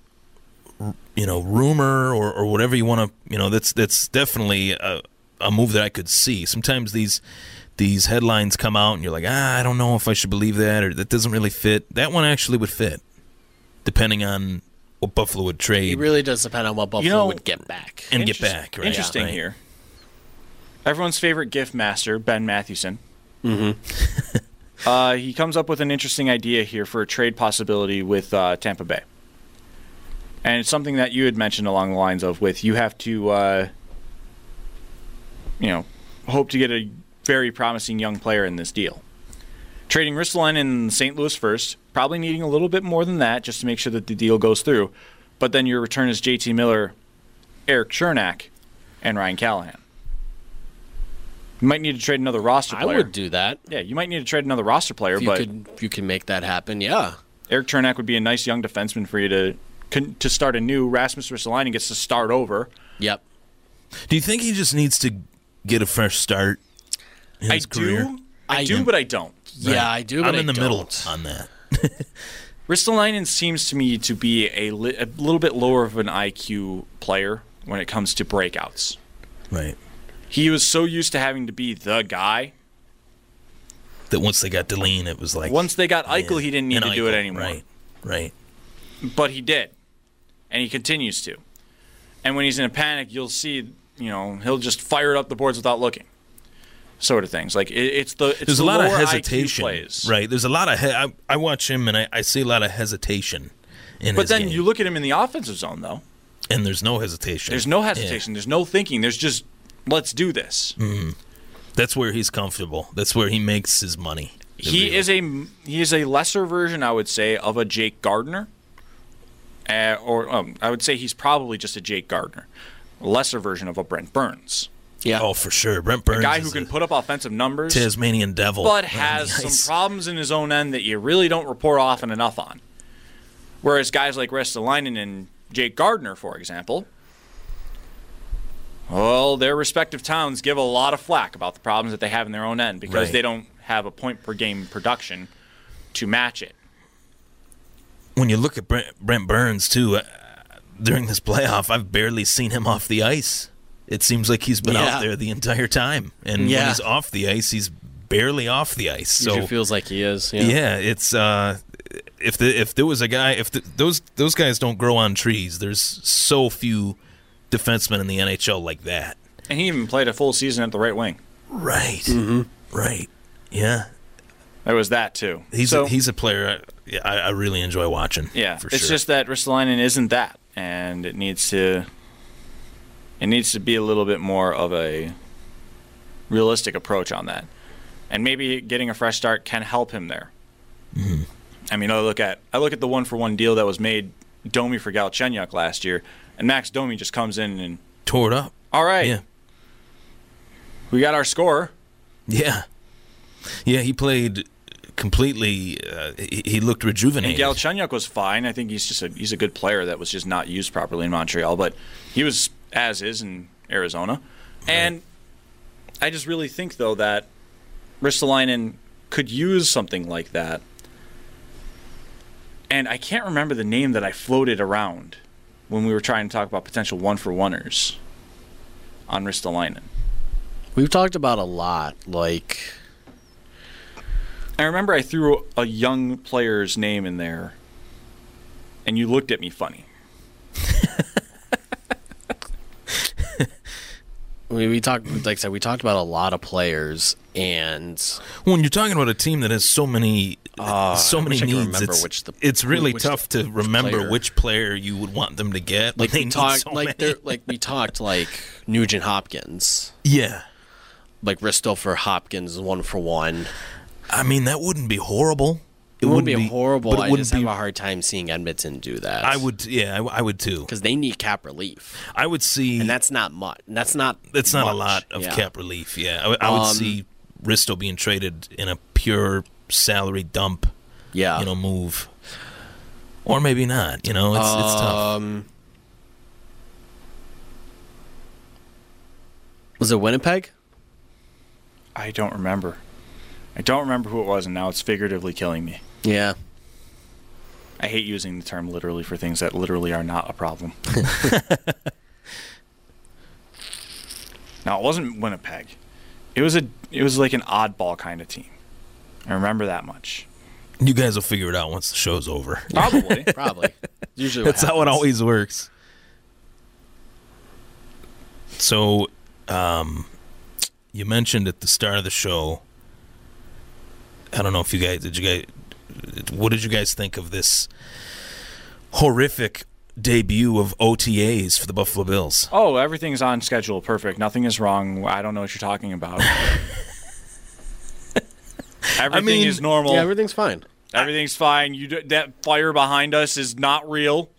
S3: rumor or whatever you want to, that's definitely a move that I could see. Sometimes these headlines come out and you're like, I don't know if I should believe that, or that doesn't really fit. That one actually would fit, depending on what Buffalo would trade.
S2: It really does depend on what Buffalo would get back.
S3: And get back, right?
S1: Interesting
S3: Right.
S1: here. Everyone's favorite gift master, Ben Mathewson. Mm-hmm. He comes up with an interesting idea here for a trade possibility with Tampa Bay. And it's something that you had mentioned along the lines of you have to, hope to get a very promising young player in this deal. Trading Ristolainen in St. Louis first, probably needing a little bit more than that just to make sure that the deal goes through. But then your return is JT Miller, Eric Chernak, and Ryan Callahan. You might need to trade another roster player.
S2: I would do that.
S1: Yeah, you might need to trade another roster player,
S2: If you can make that happen, yeah.
S1: Eric Chernak would be a nice young defenseman for you to start anew. Rasmus Ristolainen gets to start over.
S2: Yep.
S3: Do you think he just needs to get a fresh start in his career?
S1: I do, but I don't.
S2: Yeah, I do, but
S3: I'm in the
S2: don't.
S3: middle on that.
S1: Ristolainen seems to me to be a little bit lower of an IQ player when it comes to breakouts.
S3: Right.
S1: He was so used to having to be the guy.
S3: That once they got Deline, it was like...
S1: Once they got Eichel, he didn't need to do it anymore.
S3: Right.
S1: But he did. And he continues to. And when he's in a panic, you'll see, he'll just fire it up the boards without looking. Sort of things. Like, it's
S3: There's a lot of hesitation.
S1: IQ plays.
S3: Right. There's a lot of... I watch him, and I see a lot of hesitation in
S1: But
S3: his
S1: then
S3: game.
S1: you look at him in the offensive zone, though.
S3: And there's no hesitation.
S1: There's no hesitation. There's no thinking. There's just, let's do this.
S3: That's where he's comfortable. That's where he makes his money.
S1: He is a lesser version, I would say, of a Jake Gardner. I would say he's probably just a Jake Gardner. A lesser version of a Brent Burns.
S2: Yeah.
S3: Oh, for sure. Brent Burns
S1: A guy
S3: is
S1: who can put up offensive numbers,
S3: Tasmanian devil.
S1: but
S3: on
S1: has
S3: the ice.
S1: some problems in his own end that you really don't report often enough on. Whereas guys like Ristolainen and Jake Gardner, for example, well, their respective towns give a lot of flack about the problems that they have in their own end because
S3: Right.
S1: they don't have a point-per-game production to match it.
S3: When you look at Brent Burns, too, during this playoff, I've barely seen him off the ice. It seems like he's been out there the entire time. And when he's off the ice, he's barely off the ice. So
S2: Usually feels like he is.
S3: yeah, it's if there was a guy, those guys don't grow on trees. There's so few defensemen in the NHL like that.
S1: And he even played a full season at the right wing.
S3: Right.
S2: Mm-hmm.
S3: Right. Yeah.
S1: There was that too.
S3: He's a player I really enjoy watching.
S1: Yeah,
S3: for
S1: it's
S3: sure.
S1: just that Ristolainen isn't that, and it needs to be a little bit more of a realistic approach on that, and maybe getting a fresh start can help him there.
S3: Mm-hmm.
S1: I mean, I look at the 1-for-1 deal that was made Domi for Galchenyuk last year, and Max Domi just comes in and
S3: tore it up.
S1: All right,
S3: Yeah.
S1: We got our score.
S3: Yeah. Yeah, he played completely. He looked rejuvenated.
S1: And Galchenyuk was fine. I think he's a good player that was just not used properly in Montreal, but he was as is in Arizona. Right. And I just really think though that Ristolainen could use something like that. And I can't remember the name that I floated around when we were trying to talk about potential 1-for-1ers on Ristolainen.
S2: We've talked about a lot, like...
S1: I remember I threw a young player's name in there, and you looked at me funny.
S2: We talked, like I said, we talked about a lot of players, and
S3: when you're talking about a team that has so many needs, it's really tough to remember which player you would want them to get.
S2: Like we talked, like Nugent Hopkins.
S3: Yeah,
S2: like Risto for Hopkins, 1-for-1.
S3: I mean, that wouldn't be horrible.
S2: It wouldn't be horrible. I just have a hard time seeing Edmonton do that.
S3: I would too.
S2: Because they need cap relief.
S3: I would see,
S2: and that's not much. That's not
S3: a lot of cap relief. Yeah, I would see Risto being traded in a pure salary dump.
S2: Yeah,
S3: move, or maybe not. It's tough.
S2: Was it Winnipeg?
S1: I don't remember. Who it was, and now it's figuratively killing me.
S2: Yeah.
S1: I hate using the term literally for things that literally are not a problem. Now, it wasn't Winnipeg. It was like an oddball kind of team. I remember that much.
S3: You guys will figure it out once the show's over.
S1: Probably.
S2: Usually
S3: that's how it always works. So, you mentioned at the start of the show, I don't know if what did you guys think of this horrific debut of OTAs for the Buffalo Bills?
S1: Oh, everything's on schedule. Perfect. Nothing is wrong. I don't know what you're talking about. Everything is normal.
S2: Yeah, everything's fine.
S1: Everything's fine. That fire behind us is not real.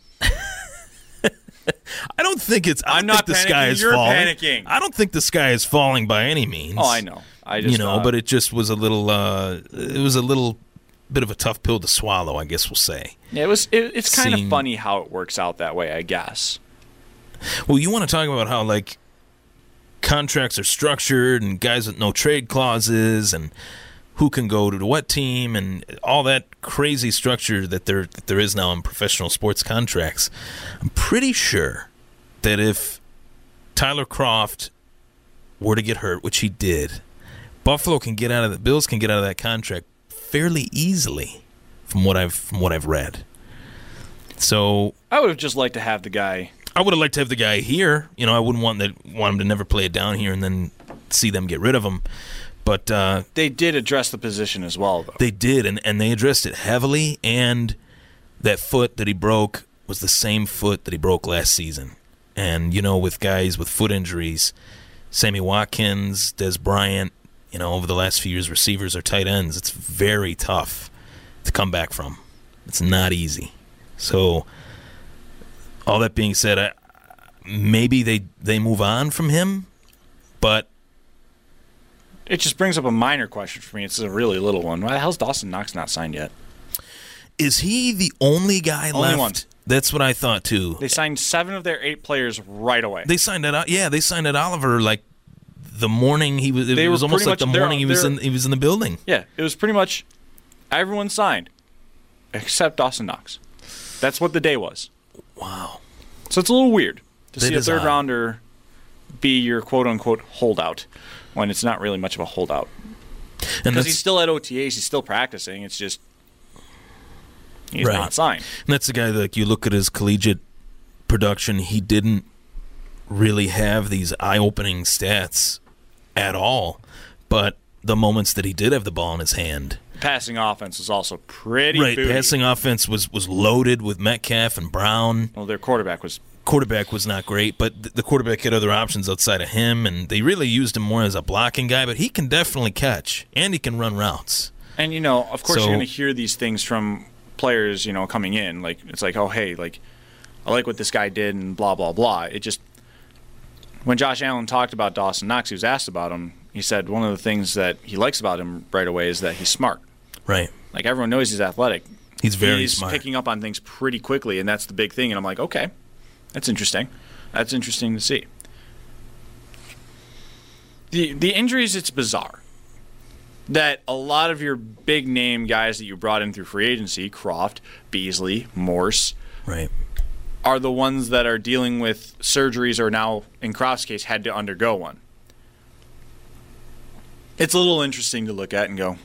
S3: I don't think it's. I'm not the sky is
S1: You're
S3: falling.
S1: Panicking.
S3: I don't think the sky is falling by any means.
S1: Oh, I know. I just
S3: but it just was a little. It was a little bit of a tough pill to swallow, I guess we'll say.
S1: Yeah, it's kind of funny how it works out that way, I guess.
S3: Well, you want to talk about how like contracts are structured and guys with no trade clauses and who can go to what team and all that crazy structure that there is now in professional sports contracts. I'm pretty sure that if Tyler Kroft were to get hurt, which he did, Bills can get out of that contract fairly easily from what I've read. So
S1: I would have just liked to have the guy.
S3: I would have liked to have the guy here. I wouldn't want him to never play it down here and then see them get rid of him. But
S1: they did address the position as well, though.
S3: They did, and they addressed it heavily, and that foot that he broke was the same foot that he broke last season. And, with guys with foot injuries, Sammy Watkins, Des Bryant, over the last few years, receivers or tight ends, it's very tough to come back from. It's not easy. So, all that being said, maybe they move on from him, but
S1: it just brings up a minor question for me. It's a really little one. Why the hell's Dawson Knox not signed yet?
S3: Is he the only guy left?
S1: One.
S3: That's what I thought too.
S1: They signed 7 of their 8 players right away.
S3: They signed it. Yeah, they signed it Oliver like the morning he was. It was almost like the morning he was in the building.
S1: Yeah, it was pretty much everyone signed except Dawson Knox. That's what the day was.
S3: Wow.
S1: So it's a little weird to see a third
S3: odd.
S1: rounder be your quote unquote holdout when it's not really much of a holdout. Because he's still at OTAs, he's still practicing. It's just He's not signed.
S3: And that's the guy that you look at his collegiate production, he didn't really have these eye-opening stats at all. But the moments that he did have the ball in his hand,
S1: passing offense was also pretty booty.
S3: Passing offense was loaded with Metcalf and Brown.
S1: Well, their quarterback was
S3: not great, but the quarterback had other options outside of him, and they really used him more as a blocking guy, but he can definitely catch, and he can run routes.
S1: And, of course you're going to hear these things from players, coming in. Like, it's like, oh, hey, like, I like what this guy did and blah, blah, blah. It just, when Josh Allen talked about Dawson Knox, he was asked about him, he said one of the things that he likes about him right away is that he's smart.
S3: Right.
S1: Like, everyone knows he's athletic.
S3: He's very smart.
S1: He's picking up on things pretty quickly, and that's the big thing. And I'm like, okay, that's interesting. That's interesting to see. The injuries, it's bizarre that a lot of your big name guys that you brought in through free agency, Croft, Beasley, Morse,
S3: right,
S1: are the ones that are dealing with surgeries or now, in Croft's case, had to undergo one. It's a little interesting to look at and go,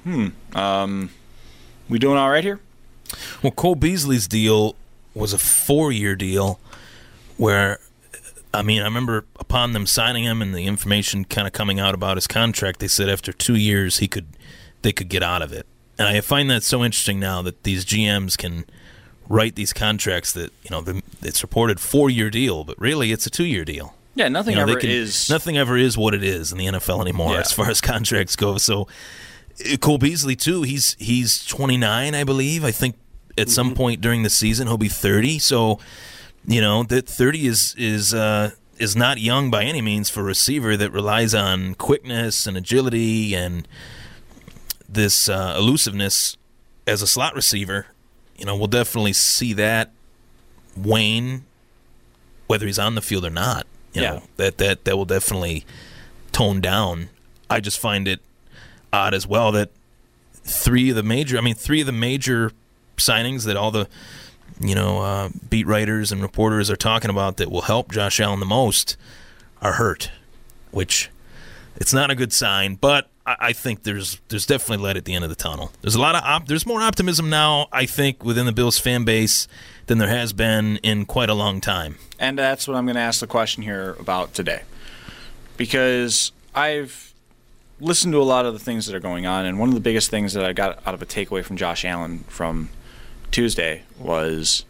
S1: we doing all right here?
S3: Well, Cole Beasley's deal was a 4-year deal where, I remember upon them signing him and the information kind of coming out about his contract, they said after 2 years they could get out of it. And I find that so interesting now that these GMs can write these contracts that, it's reported 4-year deal, but really it's a 2-year deal.
S1: Yeah, nothing ever is
S3: what it is in the NFL anymore as far as contracts go. So Cole Beasley too, he's 29, I believe. I think at some point during the season he'll be 30. So, that 30 is not young by any means for a receiver that relies on quickness and agility and this elusiveness as a slot receiver. We'll definitely see that wane whether he's on the field or not. That will definitely tone down. I just find it odd as well that three of the major signings that all the beat writers and reporters are talking about that will help Josh Allen the most are hurt, which it's not a good sign. But I think there's definitely light at the end of the tunnel. There's a lot of there's more optimism now, I think, within the Bills fan base than there has been in quite a long time.
S1: And that's what I'm going to ask the question here about today. Because I've listened to a lot of the things that are going on, and one of the biggest things that I got out of a takeaway from Josh Allen from Tuesday was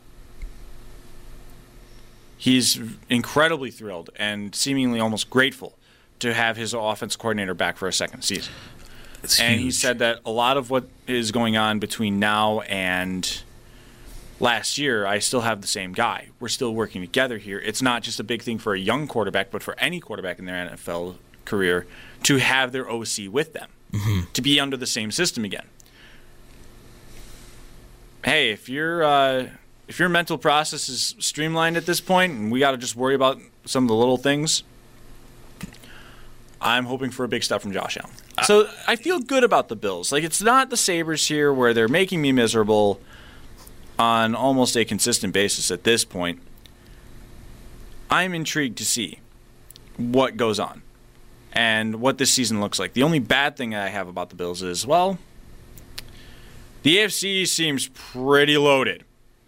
S1: he's incredibly thrilled and seemingly almost grateful to have his offense coordinator back for a second season. And he said that a lot of what is going on between now and last year, I still have the same guy. We're still working together here. It's not just a big thing for a young quarterback, but for any quarterback in their NFL career to have their OC with them, to be under the same system again. Hey, if your mental process is streamlined at this point and we got to just worry about some of the little things, I'm hoping for a big step from Josh Allen. So I feel good about the Bills. Like, it's not the Sabres here where they're making me miserable on almost a consistent basis at this point. I'm intrigued to see what goes on and what this season looks like. The only bad thing I have about the Bills is, well, the AFC seems pretty loaded.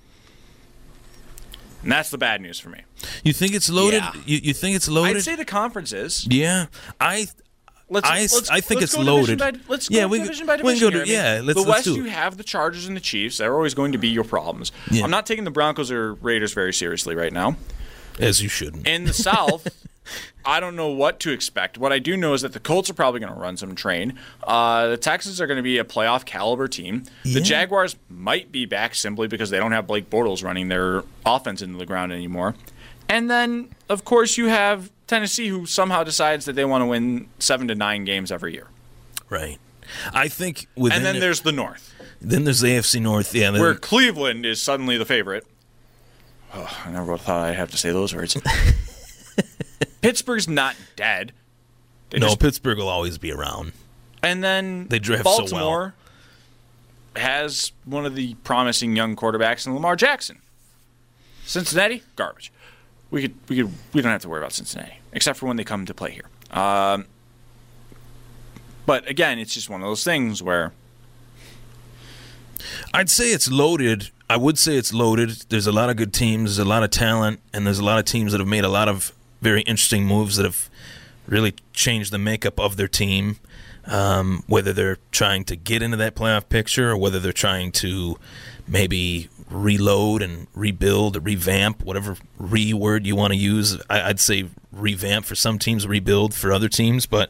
S1: And that's the bad news for me.
S3: You think it's loaded?
S1: Yeah.
S3: You think it's loaded?
S1: I'd say the conference is.
S3: Yeah. I think it's
S1: go
S3: loaded.
S1: Let's go division by division. The West, you have the Chargers and the Chiefs. They're always going to be your problems. Yeah. I'm not taking the Broncos or Raiders very seriously right now.
S3: As you shouldn't.
S1: In the South, I don't know what to expect. What I do know is that the Colts are probably going to run some train. The Texans are going to be a playoff caliber team. Yeah. The Jaguars might be back simply because they don't have Blake Bortles running their offense into the ground anymore. And then, of course, you have Tennessee, who somehow decides that they want to win 7 to 9 games every year.
S3: Right. I think
S1: and then there's the North.
S3: Then there's the AFC North,
S1: where Cleveland is suddenly the favorite. Oh, I never thought I'd have to say those words. Pittsburgh's not dead.
S3: Pittsburgh will always be around.
S1: And then
S3: they draft
S1: Baltimore
S3: so well.
S1: Has one of the promising young quarterbacks in Lamar Jackson. Cincinnati, garbage. We don't have to worry about Cincinnati, except for when they come to play here. But again, it's just one of those things where
S3: I'd say it's loaded. I would say it's loaded. There's a lot of good teams, there's a lot of talent, and there's a lot of teams that have made a lot of very interesting moves that have really changed the makeup of their team, whether they're trying to get into that playoff picture or whether they're trying to maybe reload and rebuild or revamp, whatever word you want to use. I'd say revamp for some teams, rebuild for other teams, but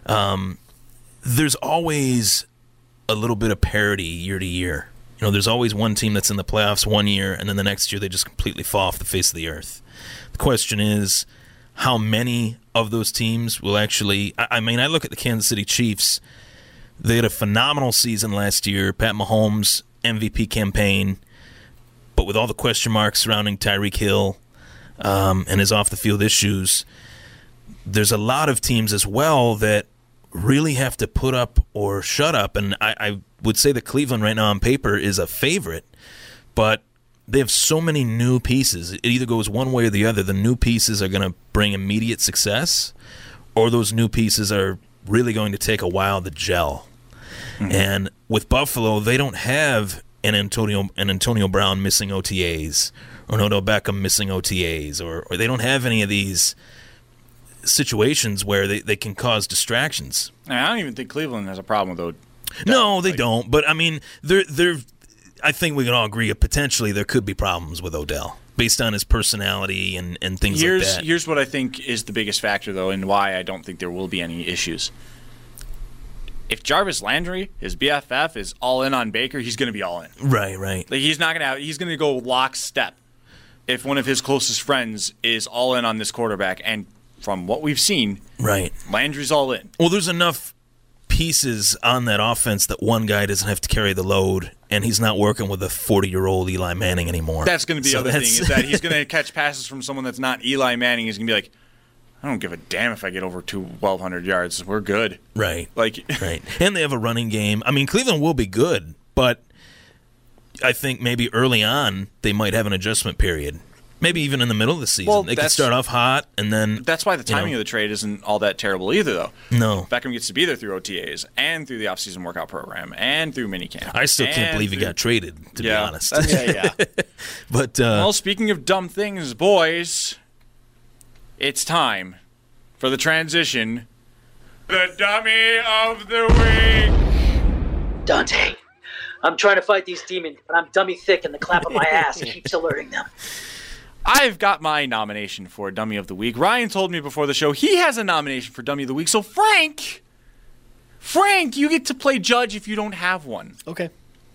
S3: there's always a little bit of parity year to year. There's always one team that's in the playoffs one year, and then the next year they just completely fall off the face of the earth. The question is, how many of those teams will actually... I look at the Kansas City Chiefs. They had a phenomenal season last year. Pat Mahomes, MVP campaign. But with all the question marks surrounding Tyreek Hill and his off-the-field issues, there's a lot of teams as well that really have to put up or shut up. And I would say that Cleveland right now on paper is a favorite, but they have so many new pieces. It either goes one way or the other. The new pieces are going to bring immediate success, or those new pieces are really going to take a while to gel. Mm-hmm. And with Buffalo, they don't have an Antonio Brown missing OTAs, or an Odell Beckham missing OTAs, or they don't have any of these situations where they can cause distractions.
S1: I don't even think Cleveland has a problem with Odell.
S3: No, they don't. But, they're I think we can all agree potentially there could be problems with Odell based on his personality and things like that.
S1: Here's what I think is the biggest factor, though, and why I don't think there will be any issues. If Jarvis Landry, his BFF, is all in on Baker, he's going to be all in.
S3: Right.
S1: Like he's going to go lockstep if one of his closest friends is all in on this quarterback. And from what we've seen,
S3: right,
S1: Landry's all in.
S3: Well, there's enough pieces on that offense that one guy doesn't have to carry the load, and he's not working with a 40-year-old Eli Manning anymore.
S1: That's going to be the other thing, is that he's going to catch passes from someone that's not Eli Manning. He's going to be like, I don't give a damn if I get over 1,200 yards. We're good.
S3: Right.
S1: Right.
S3: And they have a running game. Cleveland will be good, but I think maybe early on they might have an adjustment period. Maybe even in the middle of the season. They could start off hot, and then...
S1: That's why the timing of the trade isn't all that terrible either, though.
S3: No.
S1: Beckham gets to be there through OTAs, and through the offseason workout program, and through minicamp.
S3: I still can't believe he got traded, to be honest.
S1: Yeah.
S3: But,
S1: well, speaking of dumb things, boys, it's time for the transition. The Dummy of the Week!
S4: Dante, I'm trying to fight these demons, but I'm dummy thick, and the clap of my ass keeps alerting them.
S1: I've got my nomination for Dummy of the Week. Ryan told me before the show he has a nomination for Dummy of the Week. So, Frank, you get to play judge if you don't have one.
S2: Okay.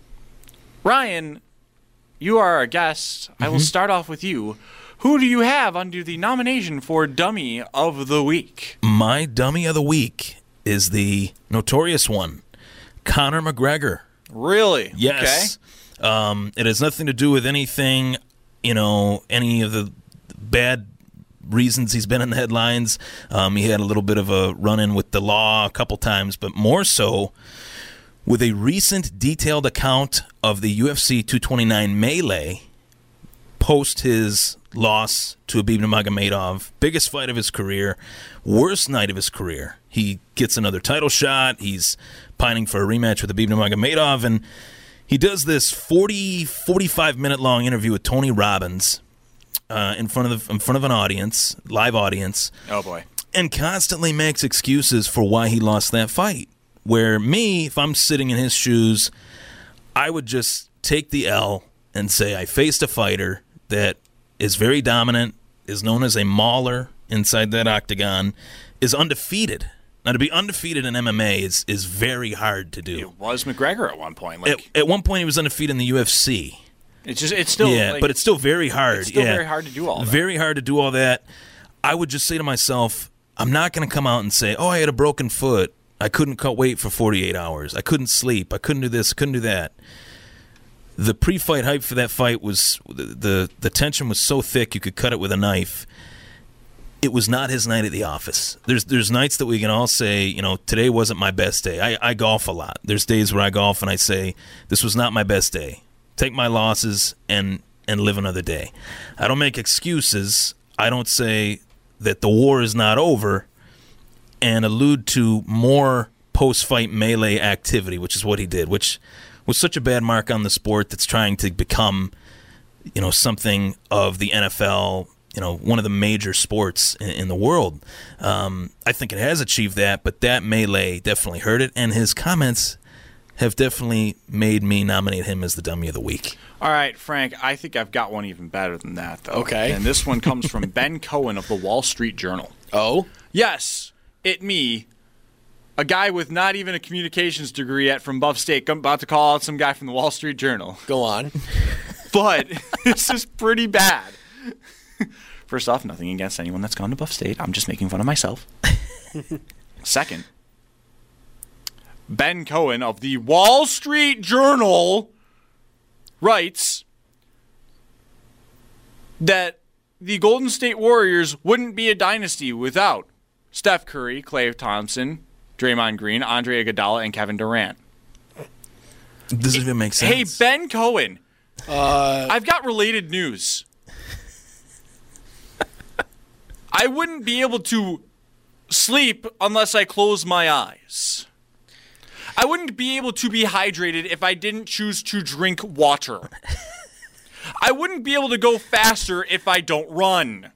S1: Ryan, you are our guest. I will start off with you. Who do you have under the nomination for Dummy of the Week?
S3: My Dummy of the Week is the notorious one, Conor McGregor.
S1: Really?
S3: Yes. Okay. It has nothing to do with anything... any of the bad reasons he's been in the headlines. He had a little bit of a run-in with the law a couple times, but more so with a recent detailed account of the UFC 229 melee post his loss to Khabib Nurmagomedov. Biggest fight of his career, worst night of his career. He gets another title shot. He's pining for a rematch with Khabib Nurmagomedov, and he does this 45-minute long interview with Tony Robbins in front of an audience, live audience.
S1: Oh boy!
S3: And constantly makes excuses for why he lost that fight. Where me, if I'm sitting in his shoes, I would just take the L and say I faced a fighter that is very dominant, is known as a mauler inside that octagon, is undefeated. Now, to be undefeated in MMA is very hard to do.
S1: It was McGregor at one point.
S3: At one point, he was undefeated in the UFC.
S1: It's still
S3: but it's still very hard.
S1: It's still very hard to do all that.
S3: Very hard to do all that. I would just say to myself, I'm not going to come out and say, "Oh, I had a broken foot. I couldn't cut weight for 48 hours. I couldn't sleep. I couldn't do this. Couldn't do that." The pre-fight hype for that fight was the tension was so thick you could cut it with a knife. It was not his night at the office. There's nights that we can all say, today wasn't my best day. I golf a lot. There's days where I golf and I say, this was not my best day. Take my losses and live another day. I don't make excuses. I don't say that the war is not over and allude to more post-fight melee activity, which is what he did, which was such a bad mark on the sport that's trying to become, something of the NFL, one of the major sports in the world. I think it has achieved that, but that melee definitely hurt it, and his comments have definitely made me nominate him as the dummy of the week.
S1: All right, Frank, I think I've got one even better than that, though.
S2: Okay.
S1: And this one comes from Ben Cohen of the Wall Street Journal.
S2: Oh?
S1: Yes, me, a guy with not even a communications degree yet from Buff State. I'm about to call out some guy from the Wall Street Journal.
S2: Go on.
S1: But this is pretty bad. First off, nothing against anyone that's gone to Buff State. I'm just making fun of myself. Second, Ben Cohen of the Wall Street Journal writes that the Golden State Warriors wouldn't be a dynasty without Steph Curry, Klay Thompson, Draymond Green, Andre Iguodala, and Kevin Durant.
S3: Doesn't even make sense.
S1: Hey, Ben Cohen, I've got related news. I wouldn't be able to sleep unless I close my eyes. I wouldn't be able to be hydrated if I didn't choose to drink water. I wouldn't be able to go faster if I don't run.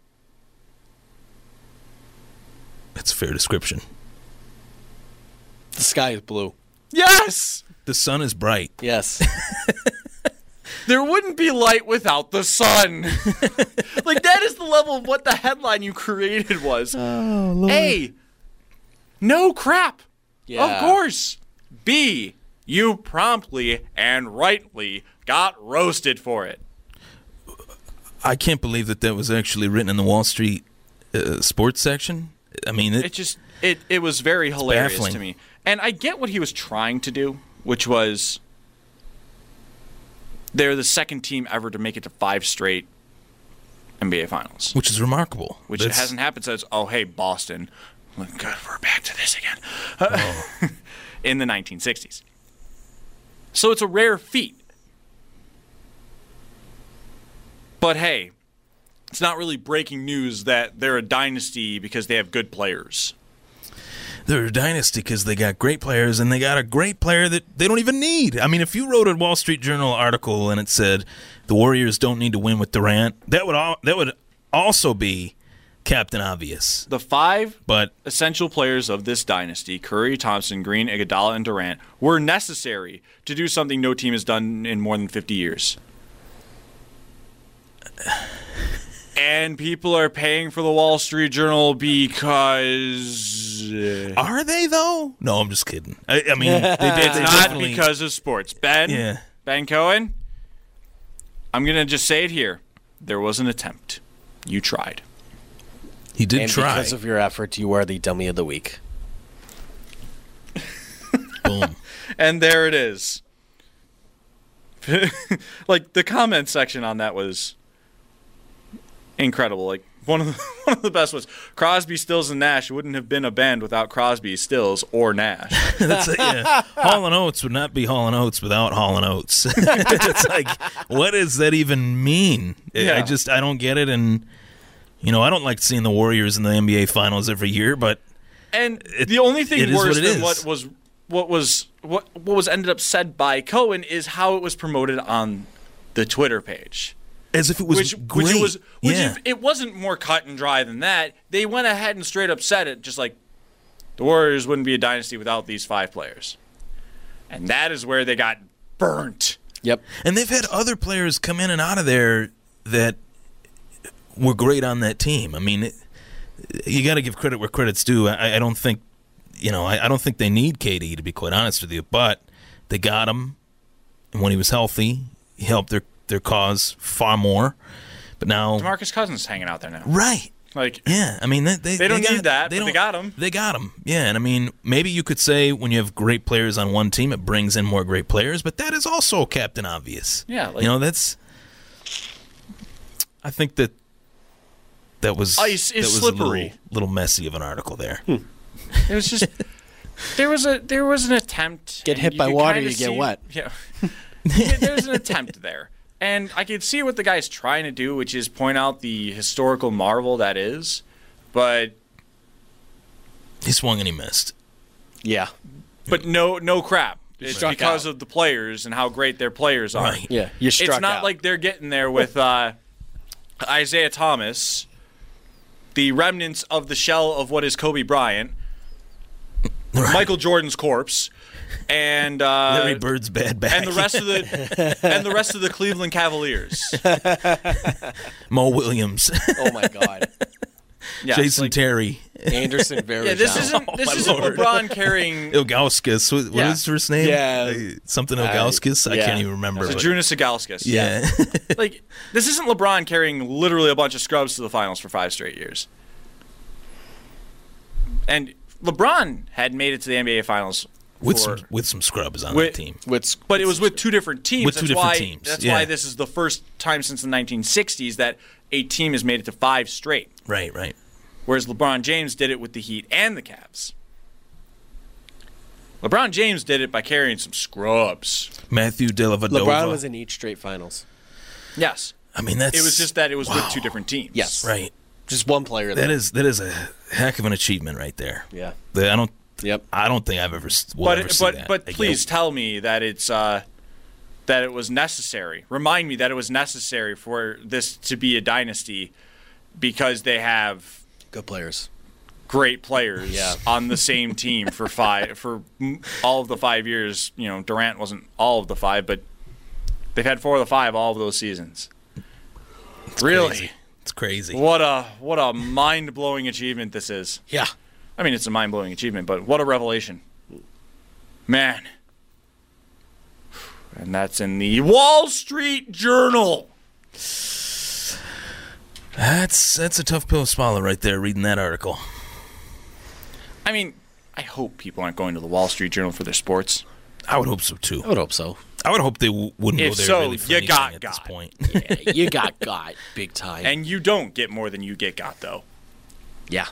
S3: That's a fair description.
S2: The sky is blue.
S1: Yes!
S3: The sun is bright.
S2: Yes.
S1: There wouldn't be light without the sun. Like, that is the level of what the headline you created was.
S3: Oh, Lord.
S1: A, no crap.
S2: Yeah.
S1: Of course. B, you promptly and rightly got roasted for it.
S3: I can't believe that was actually written in the Wall Street sports section. I mean,
S1: It was very hilarious
S3: baffling
S1: to me. And I get what he was trying to do, which was they're the second team ever to make it to 5 straight NBA Finals.
S3: which is remarkable.
S1: Which it hasn't happened since, hey, Boston. Good, we're back to this again. In the 1960s. So it's a rare feat. But hey, it's not really breaking news that they're a dynasty because they have good players.
S3: They're a dynasty because they got great players, and they got a great player that they don't even need. I mean, if you wrote a Wall Street Journal article and it said the Warriors don't need to win with Durant, that would also be Captain Obvious.
S1: The 5
S3: But
S1: essential players of this dynasty, Curry, Thompson, Green, Iguodala, and Durant, were necessary to do something no team has done in more than 50 years. And people are paying for the Wall Street Journal because...
S3: are they, though? No, I'm just kidding. I mean,
S1: it's not because of sports. Ben Cohen, I'm going to just say it here. There was an attempt. You tried.
S3: He did
S2: and
S3: try.
S2: because of your effort, you are the dummy of the week.
S3: Boom.
S1: And there it is. Like, the comment section on that was incredible. Like, one of the best was Crosby, Stills, and Nash wouldn't have been a band without Crosby, Stills, or Nash.
S3: That's it, yeah. Hall & Oates would not be Hall & Oates without Hall & Oates. It's like, what does that even mean?
S1: Yeah.
S3: I don't get it. And, I don't like seeing the Warriors in the NBA Finals every year, but
S1: And the only thing worse than
S3: is.
S1: what was ended up said by Cohen is how it was promoted on the Twitter page.
S3: as if it was great.
S1: It wasn't more cut and dry than that. They went ahead and straight up said it, just like the Warriors wouldn't be a dynasty without these 5 players. And that is where they got burnt.
S2: Yep.
S3: And they've had other players come in and out of there that were great on that team. I mean, you got to give credit where credit's due. I don't think, I don't think they need KD, to be quite honest with you. But they got him, and when he was healthy, he helped their cause far more. But now
S1: DeMarcus Cousins hanging out there now.
S3: Right.
S1: Like,
S3: yeah, I mean, they
S1: don't
S3: got,
S1: need that,
S3: they
S1: but they got him.
S3: They got him, yeah. And I mean, maybe you could say when you have great players on one team, it brings in more great players, but that is also Captain Obvious.
S1: Yeah, like,
S3: that's. I think that was
S1: ice is slippery.
S3: A little messy of an article there.
S1: It was just there was an attempt.
S2: Get hit by water, you get wet.
S1: Yeah, there's an attempt there. And I can see what the guy's trying to do, which is point out the historical marvel that is, but
S3: he swung and he missed.
S2: Yeah.
S1: But no crap. It's
S2: struck
S1: because
S2: out.
S1: of the players and how great their players are.
S3: Right.
S2: Yeah, you struck
S1: It's not
S2: out.
S1: like they're getting there with Isaiah Thomas, the remnants of the shell of what is Kobe Bryant, Michael Jordan's corpse, and
S3: Larry Bird's bad back.
S1: and the rest of the Cleveland Cavaliers.
S3: Mo Williams,
S2: Oh my God,
S1: Yeah,
S3: Jason
S1: like-
S3: Terry,
S2: Anderson Varejao.
S1: Yeah, this isn't
S3: Lord.
S1: LeBron carrying
S3: Ilgauskas. What
S1: Yeah.
S3: is his first name? Something Ilgauskas. I
S2: yeah.
S3: can't even remember. but-
S1: Zadrunas Sigalskis.
S3: Yeah.
S1: Like, this isn't LeBron carrying literally a bunch of scrubs to the finals for 5 straight years. And LeBron had made it to the NBA finals
S3: with
S1: for,
S3: some scrubs on
S1: with-
S3: the team.
S1: but it was with 2 different teams.
S3: With two different teams,
S1: That's
S3: yeah.
S1: why this is the first time since the 1960s that a team has made it to 5 straight.
S3: Right.
S1: Whereas LeBron James did it with the Heat and the Cavs. LeBron James did it by carrying some scrubs.
S3: Matthew Dellavedova.
S2: LeBron was in each straight finals.
S1: Yes.
S3: I mean, that's
S1: It was just that it was with 2 different teams.
S2: Yes.
S3: right.
S2: Just one player.
S3: That is a heck of an achievement right there.
S2: Yeah.
S3: I don't
S2: Yep.
S3: think I've ever will ever see that.
S1: But
S3: again.
S1: please tell me that it's that it was necessary. Remind me that it was necessary for this to be a dynasty because they have
S2: Good players.
S1: great players
S2: Yeah.
S1: on the same team for all of the 5 years. You know, Durant wasn't all of the 5, but they've had 4 of the 5 all of those seasons. Really?
S3: Crazy. It's crazy.
S1: What a mind-blowing achievement this is.
S2: Yeah.
S1: I mean, it's a mind-blowing achievement, but what a revelation. Man. And that's in the Wall Street Journal.
S3: That's a tough pill to swallow right there, reading that article.
S1: I mean, I hope people aren't going to the Wall Street Journal for their sports.
S3: I would hope so, too.
S2: I would hope so.
S3: I would hope they wouldn't
S1: If
S3: go there
S1: so,
S3: really for
S1: you
S3: anything
S1: got
S3: at this
S1: got.
S3: point.
S2: Yeah, you got big time.
S1: And you don't get more than you get got, though.
S2: Yeah.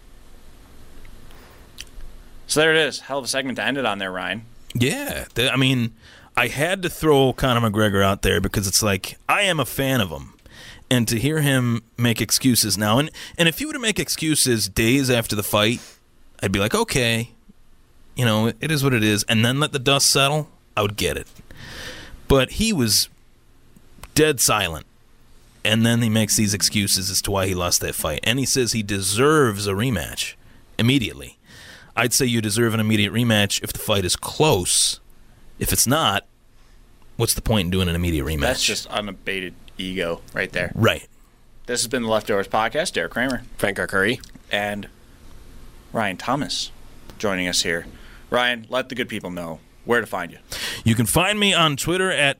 S1: So there it is. Hell of a segment to end it on there, Ryan.
S3: Yeah. I mean, I had to throw Conor McGregor out there because it's like, I am a fan of him. And to hear him make excuses now, and if he were to make excuses days after the fight, I'd be like, okay, you know, it is what it is. And then let the dust settle, I would get it. But he was dead silent. And then he makes these excuses as to why he lost that fight. And he says he deserves a rematch immediately. I'd say you deserve an immediate rematch if the fight is close. If it's not, what's the point in doing an immediate rematch?
S1: That's just unabated ego right there.
S3: Right.
S1: This has been the Leftovers Podcast. Derek Kramer
S2: Frank Curry.
S1: and Ryan Thomas joining us here. Ryan, let the good people know where to find you.
S3: You can find me on Twitter at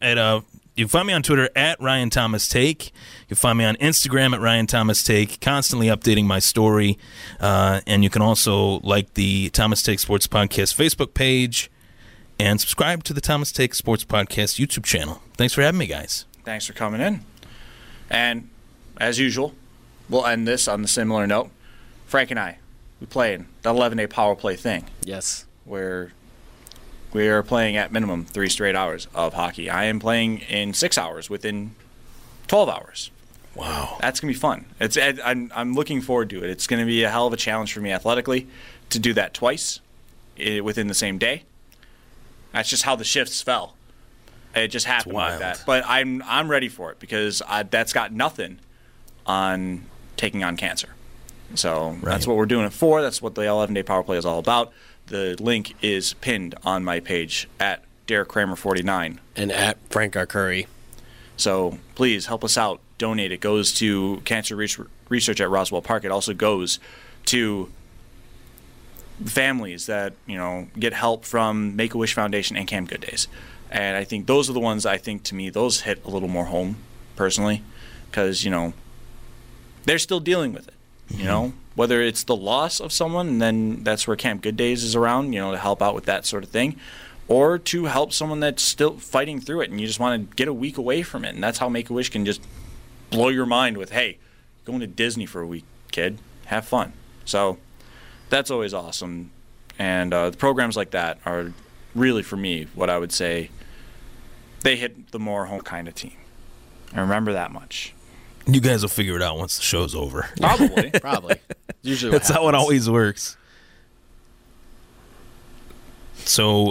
S3: Ryan Thomas Take. You can find me on Instagram at Ryan Thomas Take, constantly updating my story. And you can also like the Thomas Take Sports Podcast Facebook page and subscribe to the Thomas Take Sports Podcast YouTube channel. Thanks for having me, guys.
S1: Thanks for coming in. And as usual, we'll end this on the similar note. Frank and I, we played the 11-day power play thing
S2: Yes.
S1: where we are playing at minimum 3 straight hours of hockey. I am playing in 6 hours within 12 hours.
S3: Wow.
S1: That's going to be fun. I'm looking forward to it. It's going to be a hell of a challenge for me athletically to do that twice within the same day. That's just how the shifts fell. It just happened like
S3: wild.
S1: that. But I'm ready for it because that's got nothing on taking on cancer. So that's what we're doing it for. That's what the 11-day power play is all about. The link is pinned on my page at Derek Kramer 49.
S2: And at Frank Curry.
S1: So please help us out. Donate. It goes to cancer research at Roswell Park. It also goes to families that get help from Make-A-Wish Foundation and Camp Good Days. And I think those are the ones to me, those hit a little more home personally because, they're still dealing with it. Whether it's the loss of someone, and then that's where Camp Good Days is around, to help out with that sort of thing, or to help someone that's still fighting through it and you just want to get a week away from it. And that's how Make-A-Wish can just blow your mind with, hey, going to Disney for a week, kid. Have fun. So that's always awesome. And the programs like that are really, for me, what I would say, they hit the more home kind of team. I remember that much.
S3: You guys will figure it out once the show's over.
S1: Probably.
S2: Probably. Usually
S3: That's how it always works. So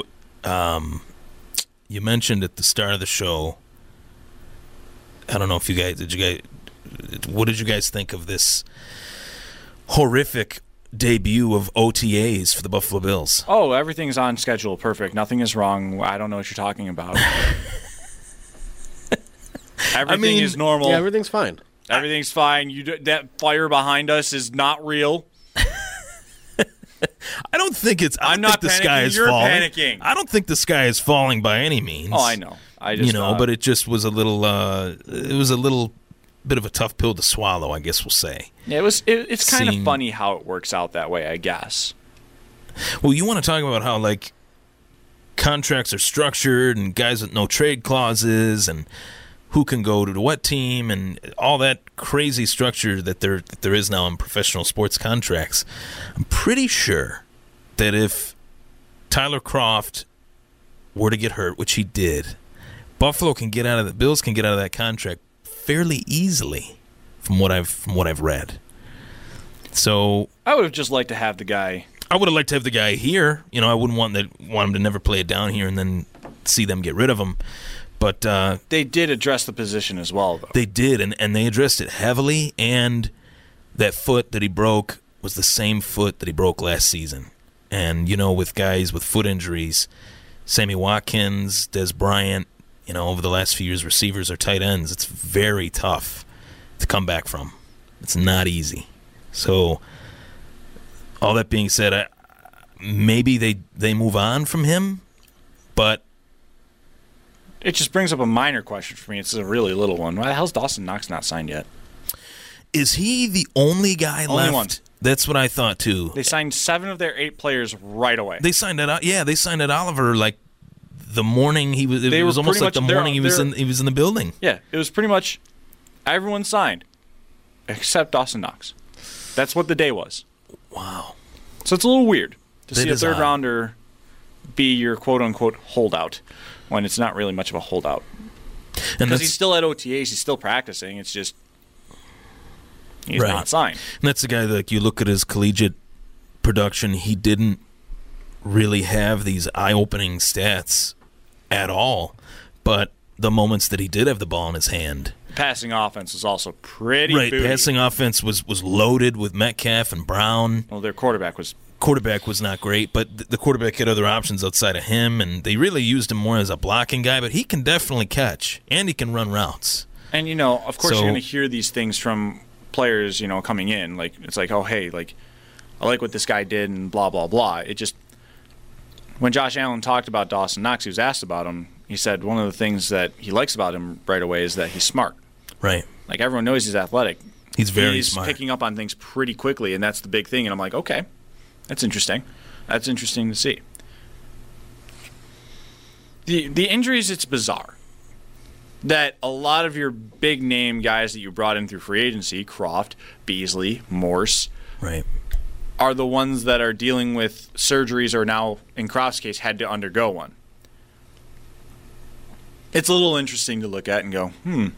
S3: You mentioned at the start of the show, I don't know if what did you guys think of this horrific debut of OTAs for the Buffalo Bills?
S1: Oh, everything's on schedule. Perfect. Nothing is wrong. I don't know what you're talking about. Everything is normal.
S2: Yeah, everything's fine.
S1: Everything's fine. That fire behind us is not real.
S3: I don't think it's.
S1: I'm not
S3: think the
S1: panicking.
S3: sky is
S1: You're
S3: falling.
S1: panicking.
S3: I don't think the sky is falling by any means.
S1: Oh, I know. I just
S3: but it just was a little. It was a little bit of a tough pill to swallow, I guess we'll say.
S1: Yeah, it's kind of funny how it works out that way, I guess.
S3: Well, you want to talk about how like contracts are structured and guys with no trade clauses and who can go to what team and all that crazy structure that there is now in professional sports contracts. I'm pretty sure that if Tyler Kroft were to get hurt, which he did, Bills can get out of that contract fairly easily from what I've read. So
S1: I would have just liked to have the guy.
S3: I would have liked to have the guy here. I wouldn't want him to never play it down here and then see them get rid of him. But
S1: they did address the position as well, though.
S3: They did, and they addressed it heavily, and that foot that he broke was the same foot that he broke last season. And, with guys with foot injuries, Sammy Watkins, Des Bryant, over the last few years, receivers or tight ends, it's very tough to come back from. It's not easy. So, all that being said, maybe they move on from him, but
S1: it just brings up a minor question for me. It's a really little one. Why the hell's Dawson Knox not signed yet?
S3: Is he the only guy
S1: only
S3: left?
S1: One.
S3: That's what I thought too.
S1: They signed 7 of their 8 players right away.
S3: They signed it. Yeah, they signed Ed Oliver like the morning he was. It was almost like the morning he was in the building.
S1: Yeah, it was pretty much everyone signed except Dawson Knox. That's what the day was.
S3: Wow.
S1: So it's a little weird to see a
S3: is odd.
S1: third-rounder be your quote-unquote holdout when it's not really much of a holdout. Because he's still at OTAs, he's still practicing. It's just he's not signed.
S3: And that's the guy that you look at his collegiate production, he didn't really have these eye-opening stats at all. But the moments that he did have the ball in his hand,
S1: passing offense was also pretty
S3: right.
S1: booty.
S3: Passing offense was loaded with Metcalf and Brown.
S1: Well, their quarterback was
S3: not great, but the quarterback had other options outside of him, and they really used him more as a blocking guy, but he can definitely catch, and he can run routes.
S1: And, of course you're going to hear these things from players, coming in. Like, it's like, oh, hey, like, I like what this guy did and blah, blah, blah. It just, when Josh Allen talked about Dawson Knox, he was asked about him, he said one of the things that he likes about him right away is that he's smart.
S3: Right.
S1: Like, everyone knows he's athletic.
S3: He's very smart.
S1: He's picking up on things pretty quickly, and that's the big thing. And I'm like, okay, that's interesting. That's interesting to see. The injuries, it's bizarre that a lot of your big-name guys that you brought in through free agency, Kroft, Beasley, Morse,
S3: right,
S1: are the ones that are dealing with surgeries or now, in Kroft's case, had to undergo one. It's a little interesting to look at and go,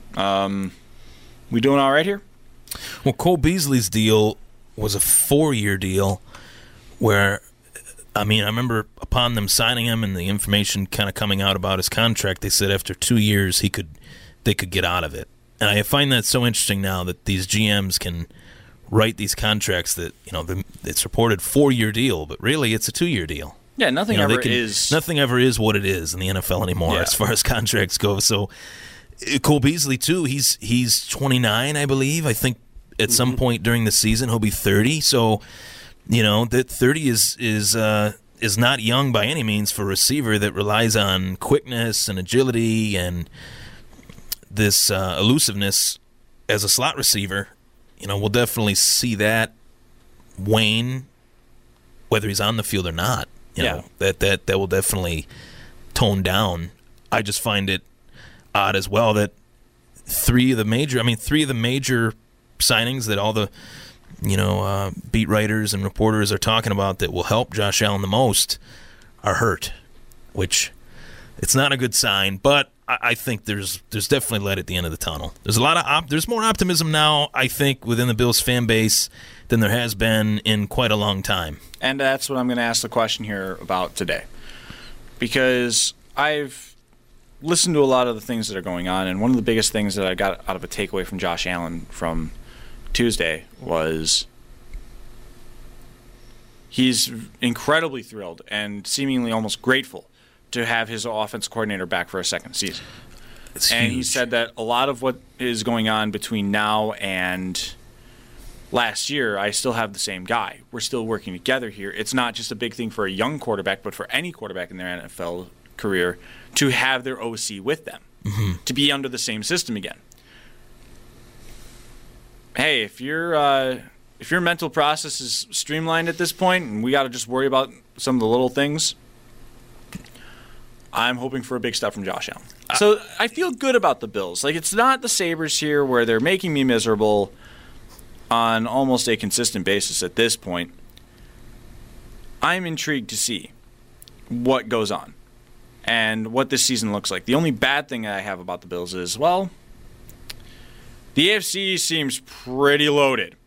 S1: we doing all right here?
S3: Well, Cole Beasley's deal was a 4-year deal where, I remember upon them signing him and the information kind of coming out about his contract, they said after 2 years they could get out of it. And I find that so interesting now that these GMs can write these contracts that, it's reported 4-year deal, but really it's a 2-year deal.
S1: Yeah, nothing ever is
S3: what it is in the NFL anymore as far as contracts go. So Cole Beasley too, he's 29, I believe. I think at some point during the season he'll be 30. So, that 30 is not young by any means for a receiver that relies on quickness and agility and this elusiveness as a slot receiver. We'll definitely see that wane whether he's on the field or not. That will definitely tone down. I just find it odd as well that three of the major signings that all the beat writers and reporters are talking about that will help Josh Allen the most are hurt, which it's not a good sign. But I think there's definitely light at the end of the tunnel. There's there's more optimism now, I think, within the Bills fan base than there has been in quite a long time.
S1: And that's what I'm going to ask the question here about today. because I've listened to a lot of the things that are going on, and one of the biggest things that I got out of a takeaway from Josh Allen from Tuesday was he's incredibly thrilled and seemingly almost grateful to have his offensive coordinator back for a second season.
S3: It's
S1: and
S3: huge.
S1: he said that a lot of what is going on between now and last year, I still have the same guy. We're still working together here. It's not just a big thing for a young quarterback, but for any quarterback in their NFL career to have their OC with them, to be under the same system again. Hey, if your mental process is streamlined at this point and we got to just worry about some of the little things, I'm hoping for a big step from Josh Allen. So I feel good about the Bills. Like, it's not the Sabres here where they're making me miserable on almost a consistent basis at this point. I'm intrigued to see what goes on and what this season looks like. The only bad thing I have about the Bills is, well, the AFC seems pretty loaded.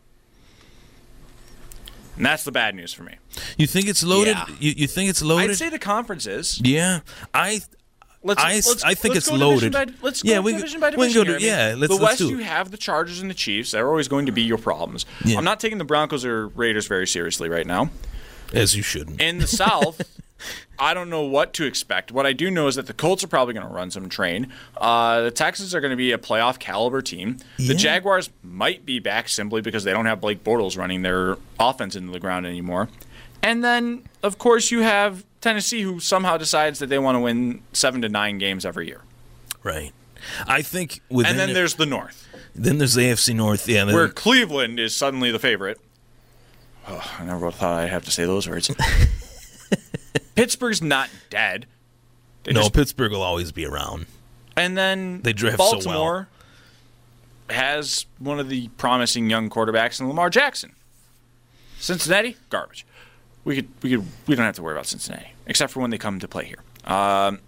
S1: And that's the bad news for me.
S3: You think it's loaded?
S2: Yeah.
S3: You think it's loaded?
S1: I'd say the conference is.
S3: Yeah, I think it's
S1: go
S3: loaded.
S1: Let's go division by division.
S3: Let's
S1: the West,
S3: do it.
S1: you have the Chargers and the Chiefs. They're always going to be your problems.
S3: Yeah.
S1: I'm not taking the Broncos or Raiders very seriously right now.
S3: As you shouldn't.
S1: In the South, I don't know what to expect. What I do know is that the Colts are probably going to run some train. The Texans are going to be a playoff caliber team.
S3: Yeah.
S1: The Jaguars might be back simply because they don't have Blake Bortles running their offense into the ground anymore. And then, of course, you have Tennessee, who somehow decides that they want to win 7 to 9 games every year.
S3: Right. I think
S1: And then there's the North.
S3: Then there's the AFC North. Yeah.
S1: Where Cleveland is suddenly the favorite. Oh, I never thought I'd have to say those words. Pittsburgh's not dead.
S3: Pittsburgh will always be around.
S1: And then
S3: They draft
S1: Baltimore
S3: so well.
S1: has one of the promising young quarterbacks in Lamar Jackson. Cincinnati, garbage. We don't have to worry about Cincinnati, except for when they come to play here. But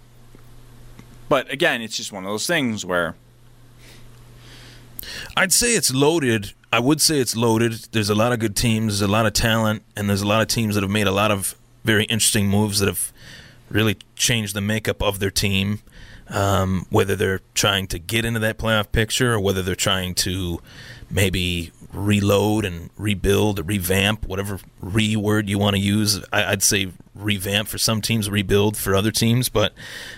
S1: again, it's just one of those things where
S3: I'd say it's loaded. I would say it's loaded. There's a lot of good teams. There's a lot of talent, and there's a lot of teams that have made a lot of very interesting moves that have really changed the makeup of their team. Whether they're trying to get into that playoff picture or whether they're trying to maybe reload and rebuild or revamp, whatever word you want to use. I'd say revamp for some teams, rebuild for other teams. But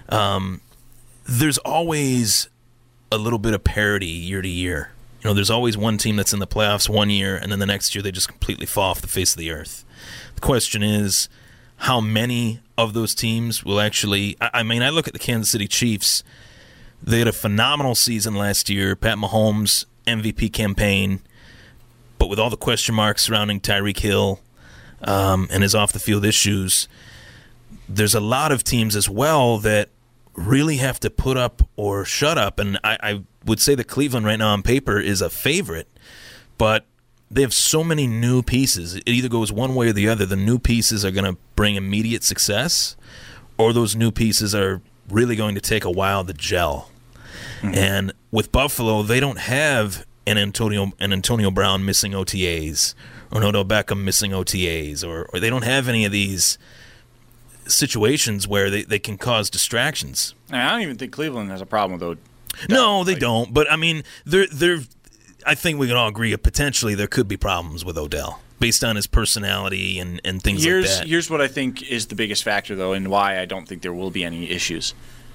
S3: there's always a little bit of parity year to year. There's always one team that's in the playoffs one year, and then the next year they just completely fall off the face of the earth. The question is, how many of those teams will actually... I look at the Kansas City Chiefs. They had a phenomenal season last year. Pat Mahomes, MVP campaign. But with all the question marks surrounding Tyreek Hill and his off-the-field issues, there's a lot of teams as well that really have to put up or shut up. And I would say that Cleveland right now on paper is a favorite, but they have so many new pieces. It either goes one way or the other. The new pieces are going to bring immediate success, or those new pieces are really going to take a while to gel. Mm-hmm. And with Buffalo, they don't have an Antonio Brown missing OTAs, or Odell Beckham missing OTAs, or they don't have any of these situations where they can cause distractions.
S1: I don't even think Cleveland has a problem with Odell.
S3: No, they don't. But, they're I think we can all agree potentially there could be problems with Odell based on his personality and things like that.
S1: Here's what I think is the biggest factor, though, and why I don't think there will be any issues.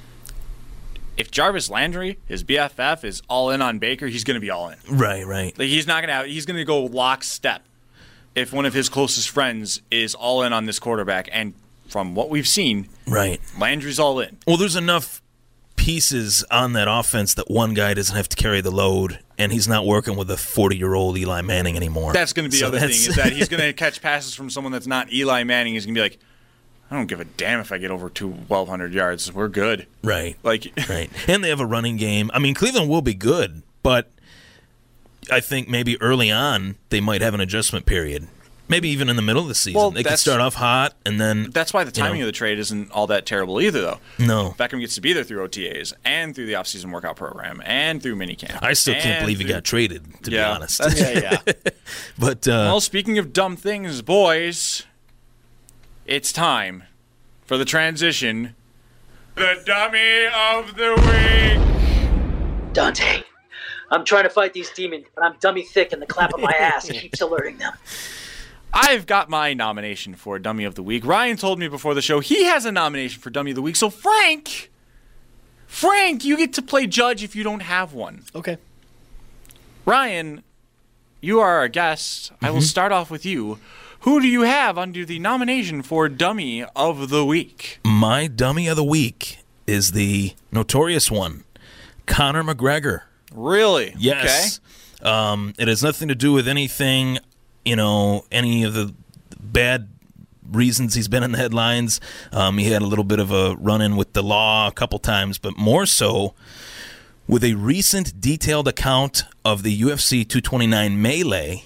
S1: If Jarvis Landry, his BFF, is all in on Baker, he's going to be all in.
S3: Right.
S1: Like, he's going to go lockstep if one of his closest friends is all in on this quarterback. And from what we've seen,
S3: right,
S1: Landry's all in.
S3: Well, there's enough pieces on that offense that one guy doesn't have to carry the load, and he's not working with a 40-year-old Eli Manning anymore.
S1: That's going to be the other thing, is that he's going to catch passes from someone that's not Eli Manning. He's going to be like, I don't give a damn if I get over 1,200 yards. We're good.
S3: Right.
S1: Right.
S3: And they have a running game. Cleveland will be good, but I think maybe early on they might have an adjustment period. Maybe even in the middle of the season. Well, they could start off hot, and then...
S1: That's why the timing of the trade isn't all that terrible either, though.
S3: No.
S1: Beckham gets to be there through OTAs, and through the offseason workout program, and through minicamp.
S3: I still can't believe he got traded, to be honest.
S1: Yeah.
S3: But,
S1: well, speaking of dumb things, boys, it's time for the transition, the dummy of the week.
S4: Dante, I'm trying to fight these demons, but I'm dummy thick and the clap of my ass keeps alerting them.
S1: I've got my nomination for Dummy of the Week. Ryan told me before the show he has a nomination for Dummy of the Week. So, Frank, you get to play judge if you don't have one.
S2: Okay.
S1: Ryan, you are our guest. I will start off with you. Who do you have under the nomination for Dummy of the Week?
S3: My Dummy of the Week is the notorious one, Conor McGregor.
S1: Really?
S3: Yes. Okay. It has nothing to do with anything, any of the bad reasons he's been in the headlines. He had a little bit of a run-in with the law a couple times, but more so with a recent detailed account of the UFC 229 melee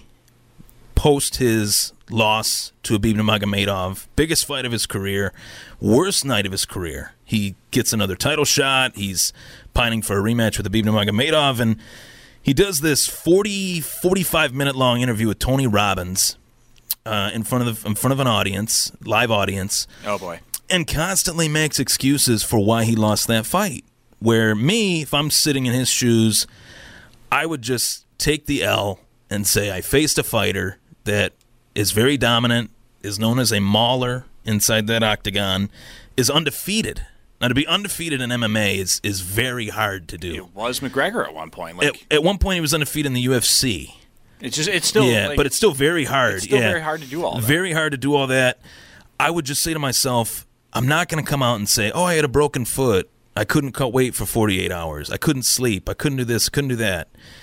S3: post his loss to Khabib Nurmagomedov. Biggest fight of his career, worst night of his career. He gets another title shot. He's pining for a rematch with Khabib Nurmagomedov, and he does this 45-minute long interview with Tony Robbins in front of an audience, live audience.
S1: Oh boy!
S3: And constantly makes excuses for why he lost that fight. Where me, if I'm sitting in his shoes, I would just take the L and say I faced a fighter that is very dominant, is known as a mauler inside that octagon, is undefeated. Now, to be undefeated in MMA is very hard to do.
S1: It was McGregor at one point.
S3: At one point, he was undefeated in the UFC.
S1: It's still
S3: but it's still very hard.
S1: It's still very hard to do all that.
S3: Very hard to do all that. I would just say to myself, I'm not going to come out and say, I had a broken foot. I couldn't cut weight for 48 hours. I couldn't sleep. I couldn't do this. I couldn't do that.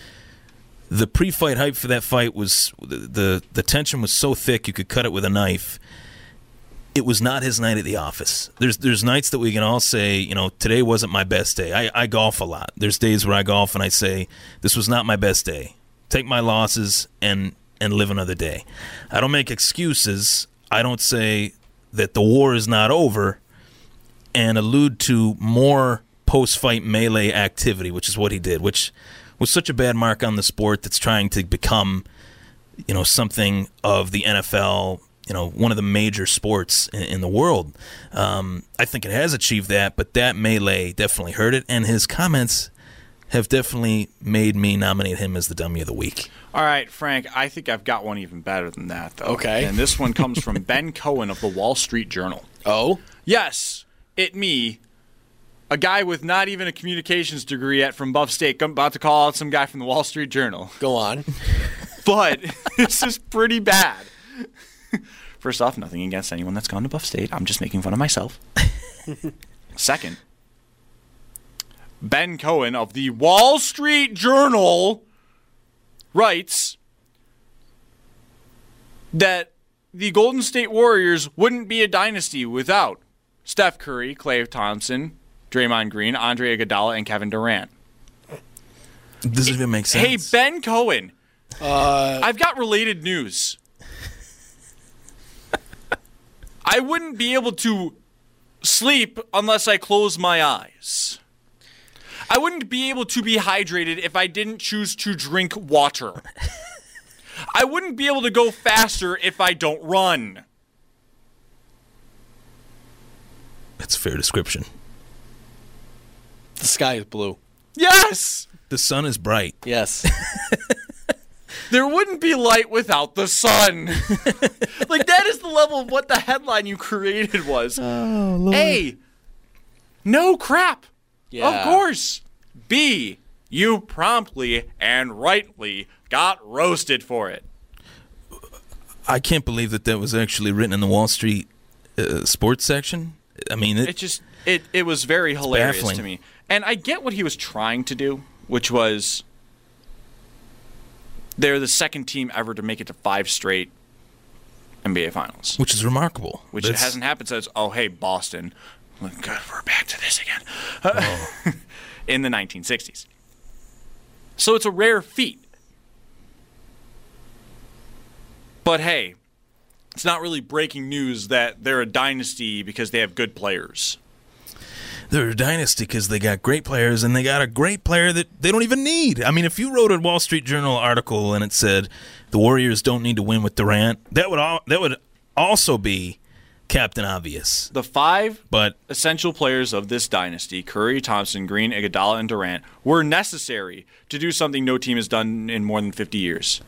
S3: The pre-fight hype for that fight was the tension was so thick you could cut it with a knife. It was not his night at the office. There's nights that we can all say, today wasn't my best day. I golf a lot. There's days where I golf and I say, this was not my best day. Take my losses and live another day. I don't make excuses. I don't say that the war is not over and allude to more post-fight melee activity, which is what he did, which was such a bad mark on the sport that's trying to become, something of the NFL, one of the major sports in the world. I think it has achieved that, but that melee definitely hurt it, and his comments have definitely made me nominate him as the Dummy of the Week.
S1: All right, Frank, I think I've got one even better than that, though.
S2: Okay.
S1: And this one comes from Ben Cohen of the Wall Street Journal.
S2: Oh?
S1: Yes, me, a guy with not even a communications degree yet from Buff State. I'm about to call out some guy from the Wall Street Journal.
S2: Go on.
S1: But this is pretty bad. First off, nothing against anyone that's gone to Buff State. I'm just making fun of myself. Second, Ben Cohen of the Wall Street Journal writes that the Golden State Warriors wouldn't be a dynasty without Steph Curry, Klay Thompson, Draymond Green, Andre Iguodala, and Kevin Durant.
S3: Does it even make sense?
S1: Hey, Ben Cohen, I've got related news. I wouldn't be able to sleep unless I close my eyes. I wouldn't be able to be hydrated if I didn't choose to drink water. I wouldn't be able to go faster if I don't run.
S3: That's a fair description.
S2: The sky is blue.
S1: Yes!
S3: The sun is bright.
S2: Yes.
S1: There wouldn't be light without the sun. Like, that is the level of what the headline you created was.
S2: Oh, Lord.
S1: A, no crap.
S2: Yeah.
S1: Of course. B, you promptly and rightly got roasted for it.
S3: I can't believe that was actually written in the Wall Street sports section. I mean,
S1: it was very hilarious
S3: baffling
S1: to me. And I get what he was trying to do, which was they're the second team ever to make it to 5 straight NBA Finals.
S3: Which is remarkable.
S1: Which it hasn't happened since, hey, Boston. God, we're back to this again. In the 1960s. So it's a rare feat. But hey, it's not really breaking news that they're a dynasty because they have good players.
S3: They're a dynasty because they got great players, and they got a great player that they don't even need. I mean, if you wrote a Wall Street Journal article and it said the Warriors don't need to win with Durant, that would also be Captain Obvious.
S1: The 5
S3: But
S1: essential players of this dynasty, Curry, Thompson, Green, Iguodala, and Durant, were necessary to do something no team has done in more than 50 years.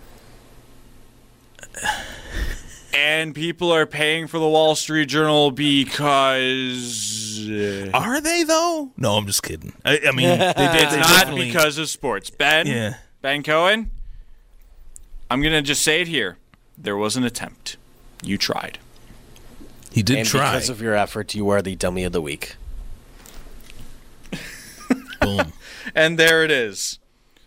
S1: And people are paying for the Wall Street Journal because...
S3: are they, though? No, I'm just kidding. I mean,
S1: It's
S3: they
S1: not
S3: definitely-
S1: because of sports. Ben Cohen, I'm going to just say it here. There was an attempt. You tried.
S3: He did
S2: And
S3: try.
S2: because of your efforts, you are the dummy of the week.
S3: Boom.
S1: And there it is.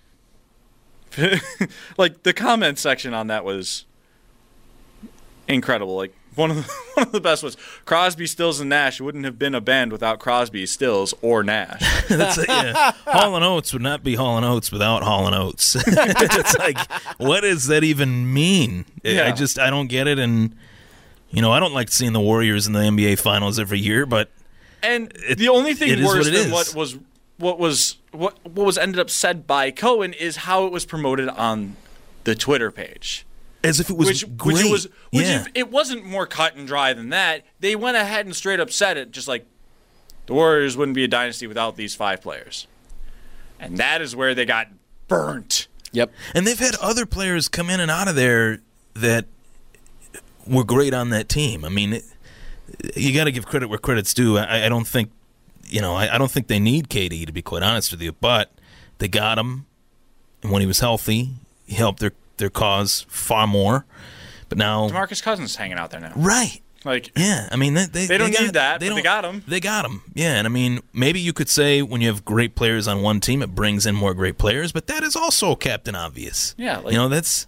S1: Like, the comment section on that was incredible. Like, one of the best was Crosby, Stills, and Nash wouldn't have been a band without Crosby, Stills, or Nash.
S3: That's it, yeah. Hall & Oates would not be Hall & Oates without Hall & Oates. It's like, what does that even mean?
S1: Yeah.
S3: I don't get it. And, I don't like seeing the Warriors in the NBA Finals every year, but
S1: And the only
S3: it
S1: thing
S3: is
S1: worse
S3: what it
S1: than
S3: is.
S1: what was ended up said by Cohen is how it was promoted on the Twitter page.
S3: as if it was great.
S1: It wasn't more cut and dry than that. They went ahead and straight up said it, just like the Warriors wouldn't be a dynasty without these 5 players. And that is where they got burnt.
S2: Yep.
S3: And they've had other players come in and out of there that were great on that team. I mean, you got to give credit where credit's due. I don't think, I don't think they need KD, to be quite honest with you. But they got him, and when he was healthy, he helped their cause far more. But now,
S1: DeMarcus Cousins hanging out there now.
S3: right?
S1: Like,
S3: Yeah, I mean, they
S1: don't
S3: got,
S1: need that, but
S3: don't-
S1: they got him.
S3: They got him. Yeah, and I mean, maybe you could say when you have great players on one team, it brings in more great players. But that is also Captain Obvious.
S1: Yeah, like-
S3: that's.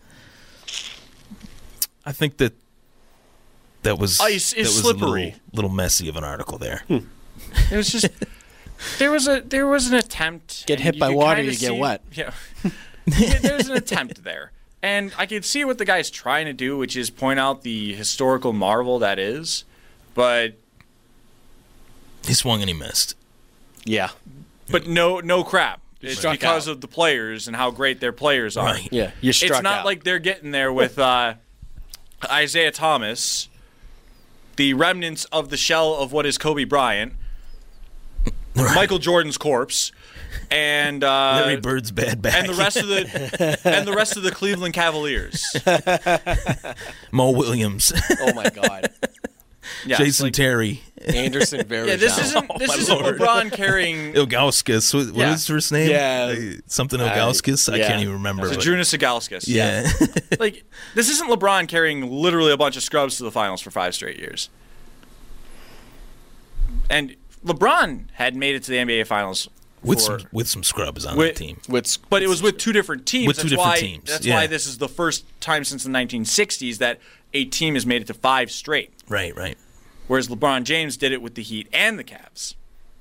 S3: I think that was
S1: Ice is
S3: that was
S1: slippery.
S3: a little messy of an article there.
S1: it was just there was an attempt.
S2: Get
S1: and
S2: hit
S1: you
S2: by
S1: could
S2: water,
S1: kinda
S2: you get
S1: see-
S2: wet.
S1: Yeah. There's an attempt there. And I could see what the guy's trying to do, which is point out the historical marvel that is. But
S3: He swung and he missed.
S2: Yeah.
S1: no crap. It's
S2: struck
S1: because
S2: out.
S1: of the players and how great their players are.
S3: Right.
S2: Yeah. You struck
S1: It's not
S2: out.
S1: like they're getting there with Isaiah Thomas, the remnants of the shell of what is Kobe Bryant,
S3: Right.
S1: Michael Jordan's corpse, and
S3: Larry Bird's bad back.
S1: and the rest of the Cleveland Cavaliers.
S3: Mo Williams,
S2: Oh my God.
S1: Yeah,
S3: Jason
S1: like-
S3: Terry,
S2: Anderson Varejao.
S1: Yeah, this isn't
S3: Lord.
S1: LeBron carrying
S3: Ilgauskas. What
S1: Yeah.
S3: is his first name?
S2: Yeah.
S3: Something Ilgauskas. I
S2: yeah.
S3: can't even remember. but-
S1: Zadrunas Sigalskis.
S3: Yeah.
S1: Like, this isn't LeBron carrying literally a bunch of scrubs to the finals for 5 straight years. And LeBron had made it to the NBA finals
S3: with
S1: for-
S3: some scrubs on
S1: with-
S3: the team.
S1: but it was with 2 different teams.
S3: With two different teams,
S1: That's
S3: yeah.
S1: why this is the first time since the 1960s that a team has made it to 5 straight.
S3: Right.
S1: Whereas LeBron James did it with the Heat and the Cavs.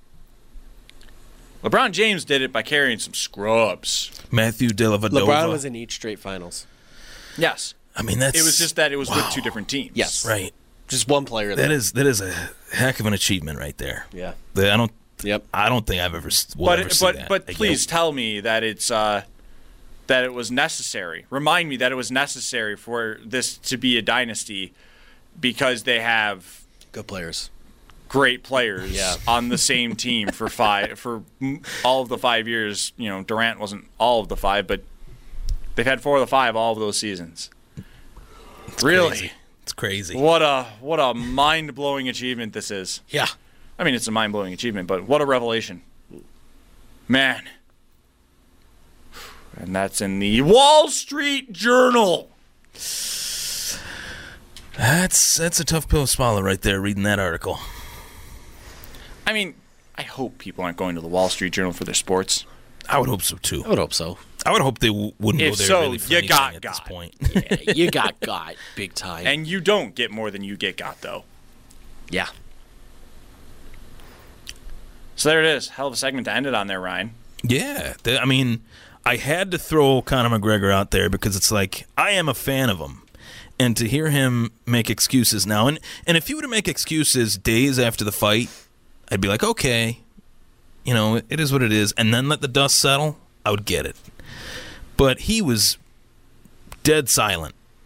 S1: LeBron James did it by carrying some scrubs.
S3: Matthew Dellavedova.
S2: LeBron was in each straight finals.
S1: Yes.
S3: I mean, that's.
S1: It was just that it was with 2 different teams.
S2: Yes.
S3: right.
S2: Just one player.
S3: That is a heck of an achievement right there.
S2: Yeah.
S3: I don't think I've ever will ever see that.
S1: But
S3: again.
S1: please tell me that it's that it was necessary. Remind me that it was necessary for this to be a dynasty because they have
S2: Good players.
S1: great players
S2: Yeah.
S1: on the same team for all of the 5 years. Durant wasn't all of the 5, but they've had 4 of the 5 all of those seasons. Really?
S3: Crazy. It's crazy.
S1: What a mind-blowing achievement this is.
S2: Yeah.
S1: I mean, it's a mind-blowing achievement, but what a revelation. Man. And that's in the Wall Street Journal.
S3: That's a tough pill to swallow right there, reading that article.
S1: I mean, I hope people aren't going to the Wall Street Journal for their sports.
S3: I would hope so, too.
S2: I would hope so.
S3: I would hope they wouldn't
S1: If
S3: go there
S1: so,
S3: really for
S1: you
S3: anything
S1: got
S3: at this
S1: got.
S3: point.
S2: Yeah, you got big time.
S1: And you don't get more than you get got, though.
S2: Yeah.
S1: So there it is. Hell of a segment to end it on there, Ryan.
S3: Yeah. I mean, I had to throw Conor McGregor out there because it's like, I am a fan of him. And to hear him make excuses now, and if he were to make excuses days after the fight, I'd be like, okay, it is what it is. And then let the dust settle, I would get it. But he was dead silent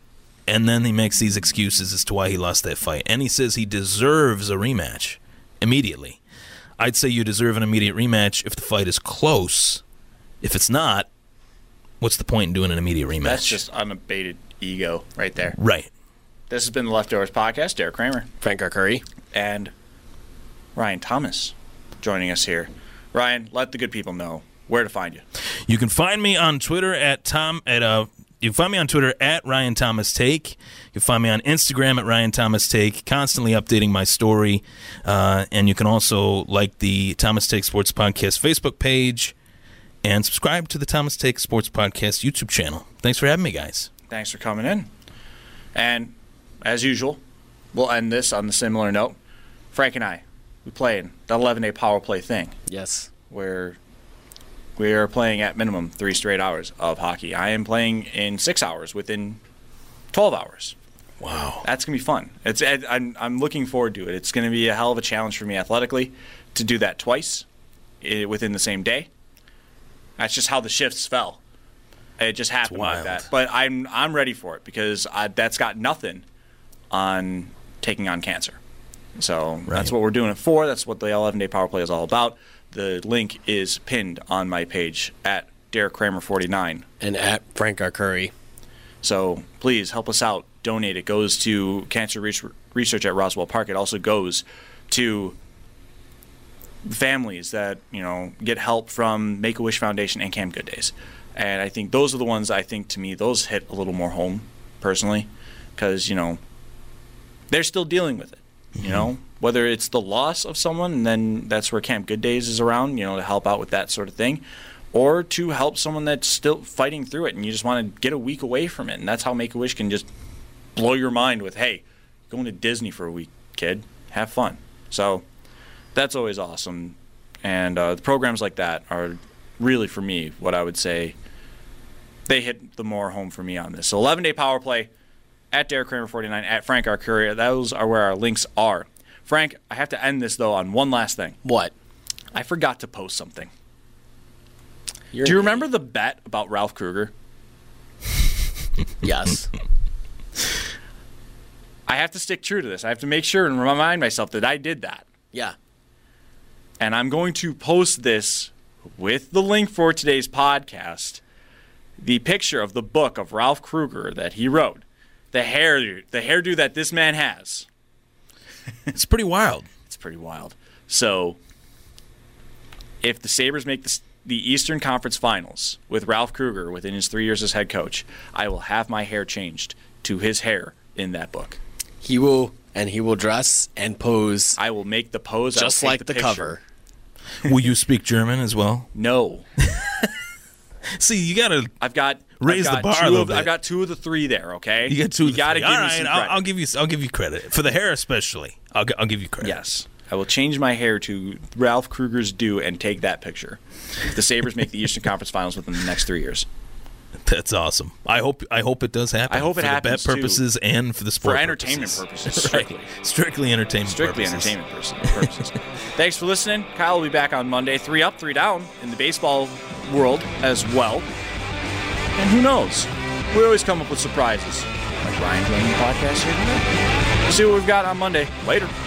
S3: And then he makes these excuses as to why he lost that fight. And he says he deserves a rematch immediately. I'd say you deserve an immediate rematch if the fight is close. If it's not, what's the point in doing an immediate rematch?
S1: That's just unabated ego right there.
S3: Right.
S1: This has been the Leftovers Podcast. Derek Kramer.
S2: Frank R. Curry.
S1: And Ryan Thomas joining us here. Ryan, let the good people know where to find you.
S3: You can find me on Twitter you can find me on Twitter at Ryan Thomas Take. You can find me on Instagram at Ryan Thomas Take, constantly updating my story. And you can also like the Thomas Take Sports Podcast Facebook page and subscribe to the Thomas Take Sports Podcast YouTube channel. Thanks for having me, guys.
S1: Thanks for coming in. And as usual, we'll end this on the similar note. Frank and I, we played the 11-day power play thing.
S2: Yes.
S1: Where we are playing at minimum 3 straight hours of hockey. I am playing in 6 hours within 12 hours.
S3: Wow.
S1: That's going to be fun. I'm looking forward to it. It's going to be a hell of a challenge for me athletically to do that twice within the same day. That's just how the shifts fell. It just happened like that. But I'm ready for it because that's got nothing on taking on cancer. So That's what we're doing it for. That's what the 11-day power play is all about. The link is pinned on my page at Derek Kramer 49
S2: and at Frank R. Curry.
S1: So please help us out. Donate. It goes to cancer research at Roswell Park. It also goes to families that get help from Make-A-Wish Foundation and Camp Good Days. And I think those are the ones to me, those hit a little more home personally because, they're still dealing with it, whether it's the loss of someone and then that's where Camp Good Days is around, to help out with that sort of thing, or to help someone that's still fighting through it and you just want to get a week away from it. And that's how Make-A-Wish can just blow your mind with, hey, going to Disney for a week, kid. Have fun. So that's always awesome. And the programs like that are really, for me, what I would say they hit the more home for me on this. So 11-day power play at Derek Kramer 49, at Frank R. Curry. Those are where our links are. Frank, I have to end this, though, on one last thing.
S2: What?
S1: I forgot to post something. Do you remember the bet about Ralph Kruger?
S2: Yes.
S1: I have to stick true to this. I have to make sure and remind myself that I did that.
S2: Yeah.
S1: And I'm going to post this with the link for today's podcast, the picture of the book of Ralph Kruger that he wrote. The hairdo that this man has.
S3: It's pretty wild.
S1: It's pretty wild. So, if the Sabres make the Eastern Conference Finals with Ralph Kruger within his 3 years as head coach, I will have my hair changed to his hair in that book.
S2: He will dress and pose.
S1: I will make the pose
S2: just like the cover.
S3: Will you speak German as well?
S1: No.
S3: See, you gotta.
S1: I've got
S3: the bar a little bit.
S1: I've got 2 of the 3 there. Okay,
S3: you got 2 of the 3.
S1: All right,
S3: I'll give you credit for the hair, especially. I'll give you credit.
S1: Yes, I will change my hair to Ralph Kruger's due and take that picture. If the Sabres make the Eastern Conference Finals within the next 3 years.
S3: That's awesome. I hope it does happen.
S1: I hope it happens
S3: for the bet purposes
S1: too.
S3: And for the sport
S1: for entertainment purposes. Strictly.
S3: Strictly entertainment
S1: purposes. Thanks for listening. Kyle will be back on Monday. 3 up, 3 down in the baseball world as well. And who knows? We always come up with surprises. Like Ryan doing the podcast here today. See what we've got on Monday. Later.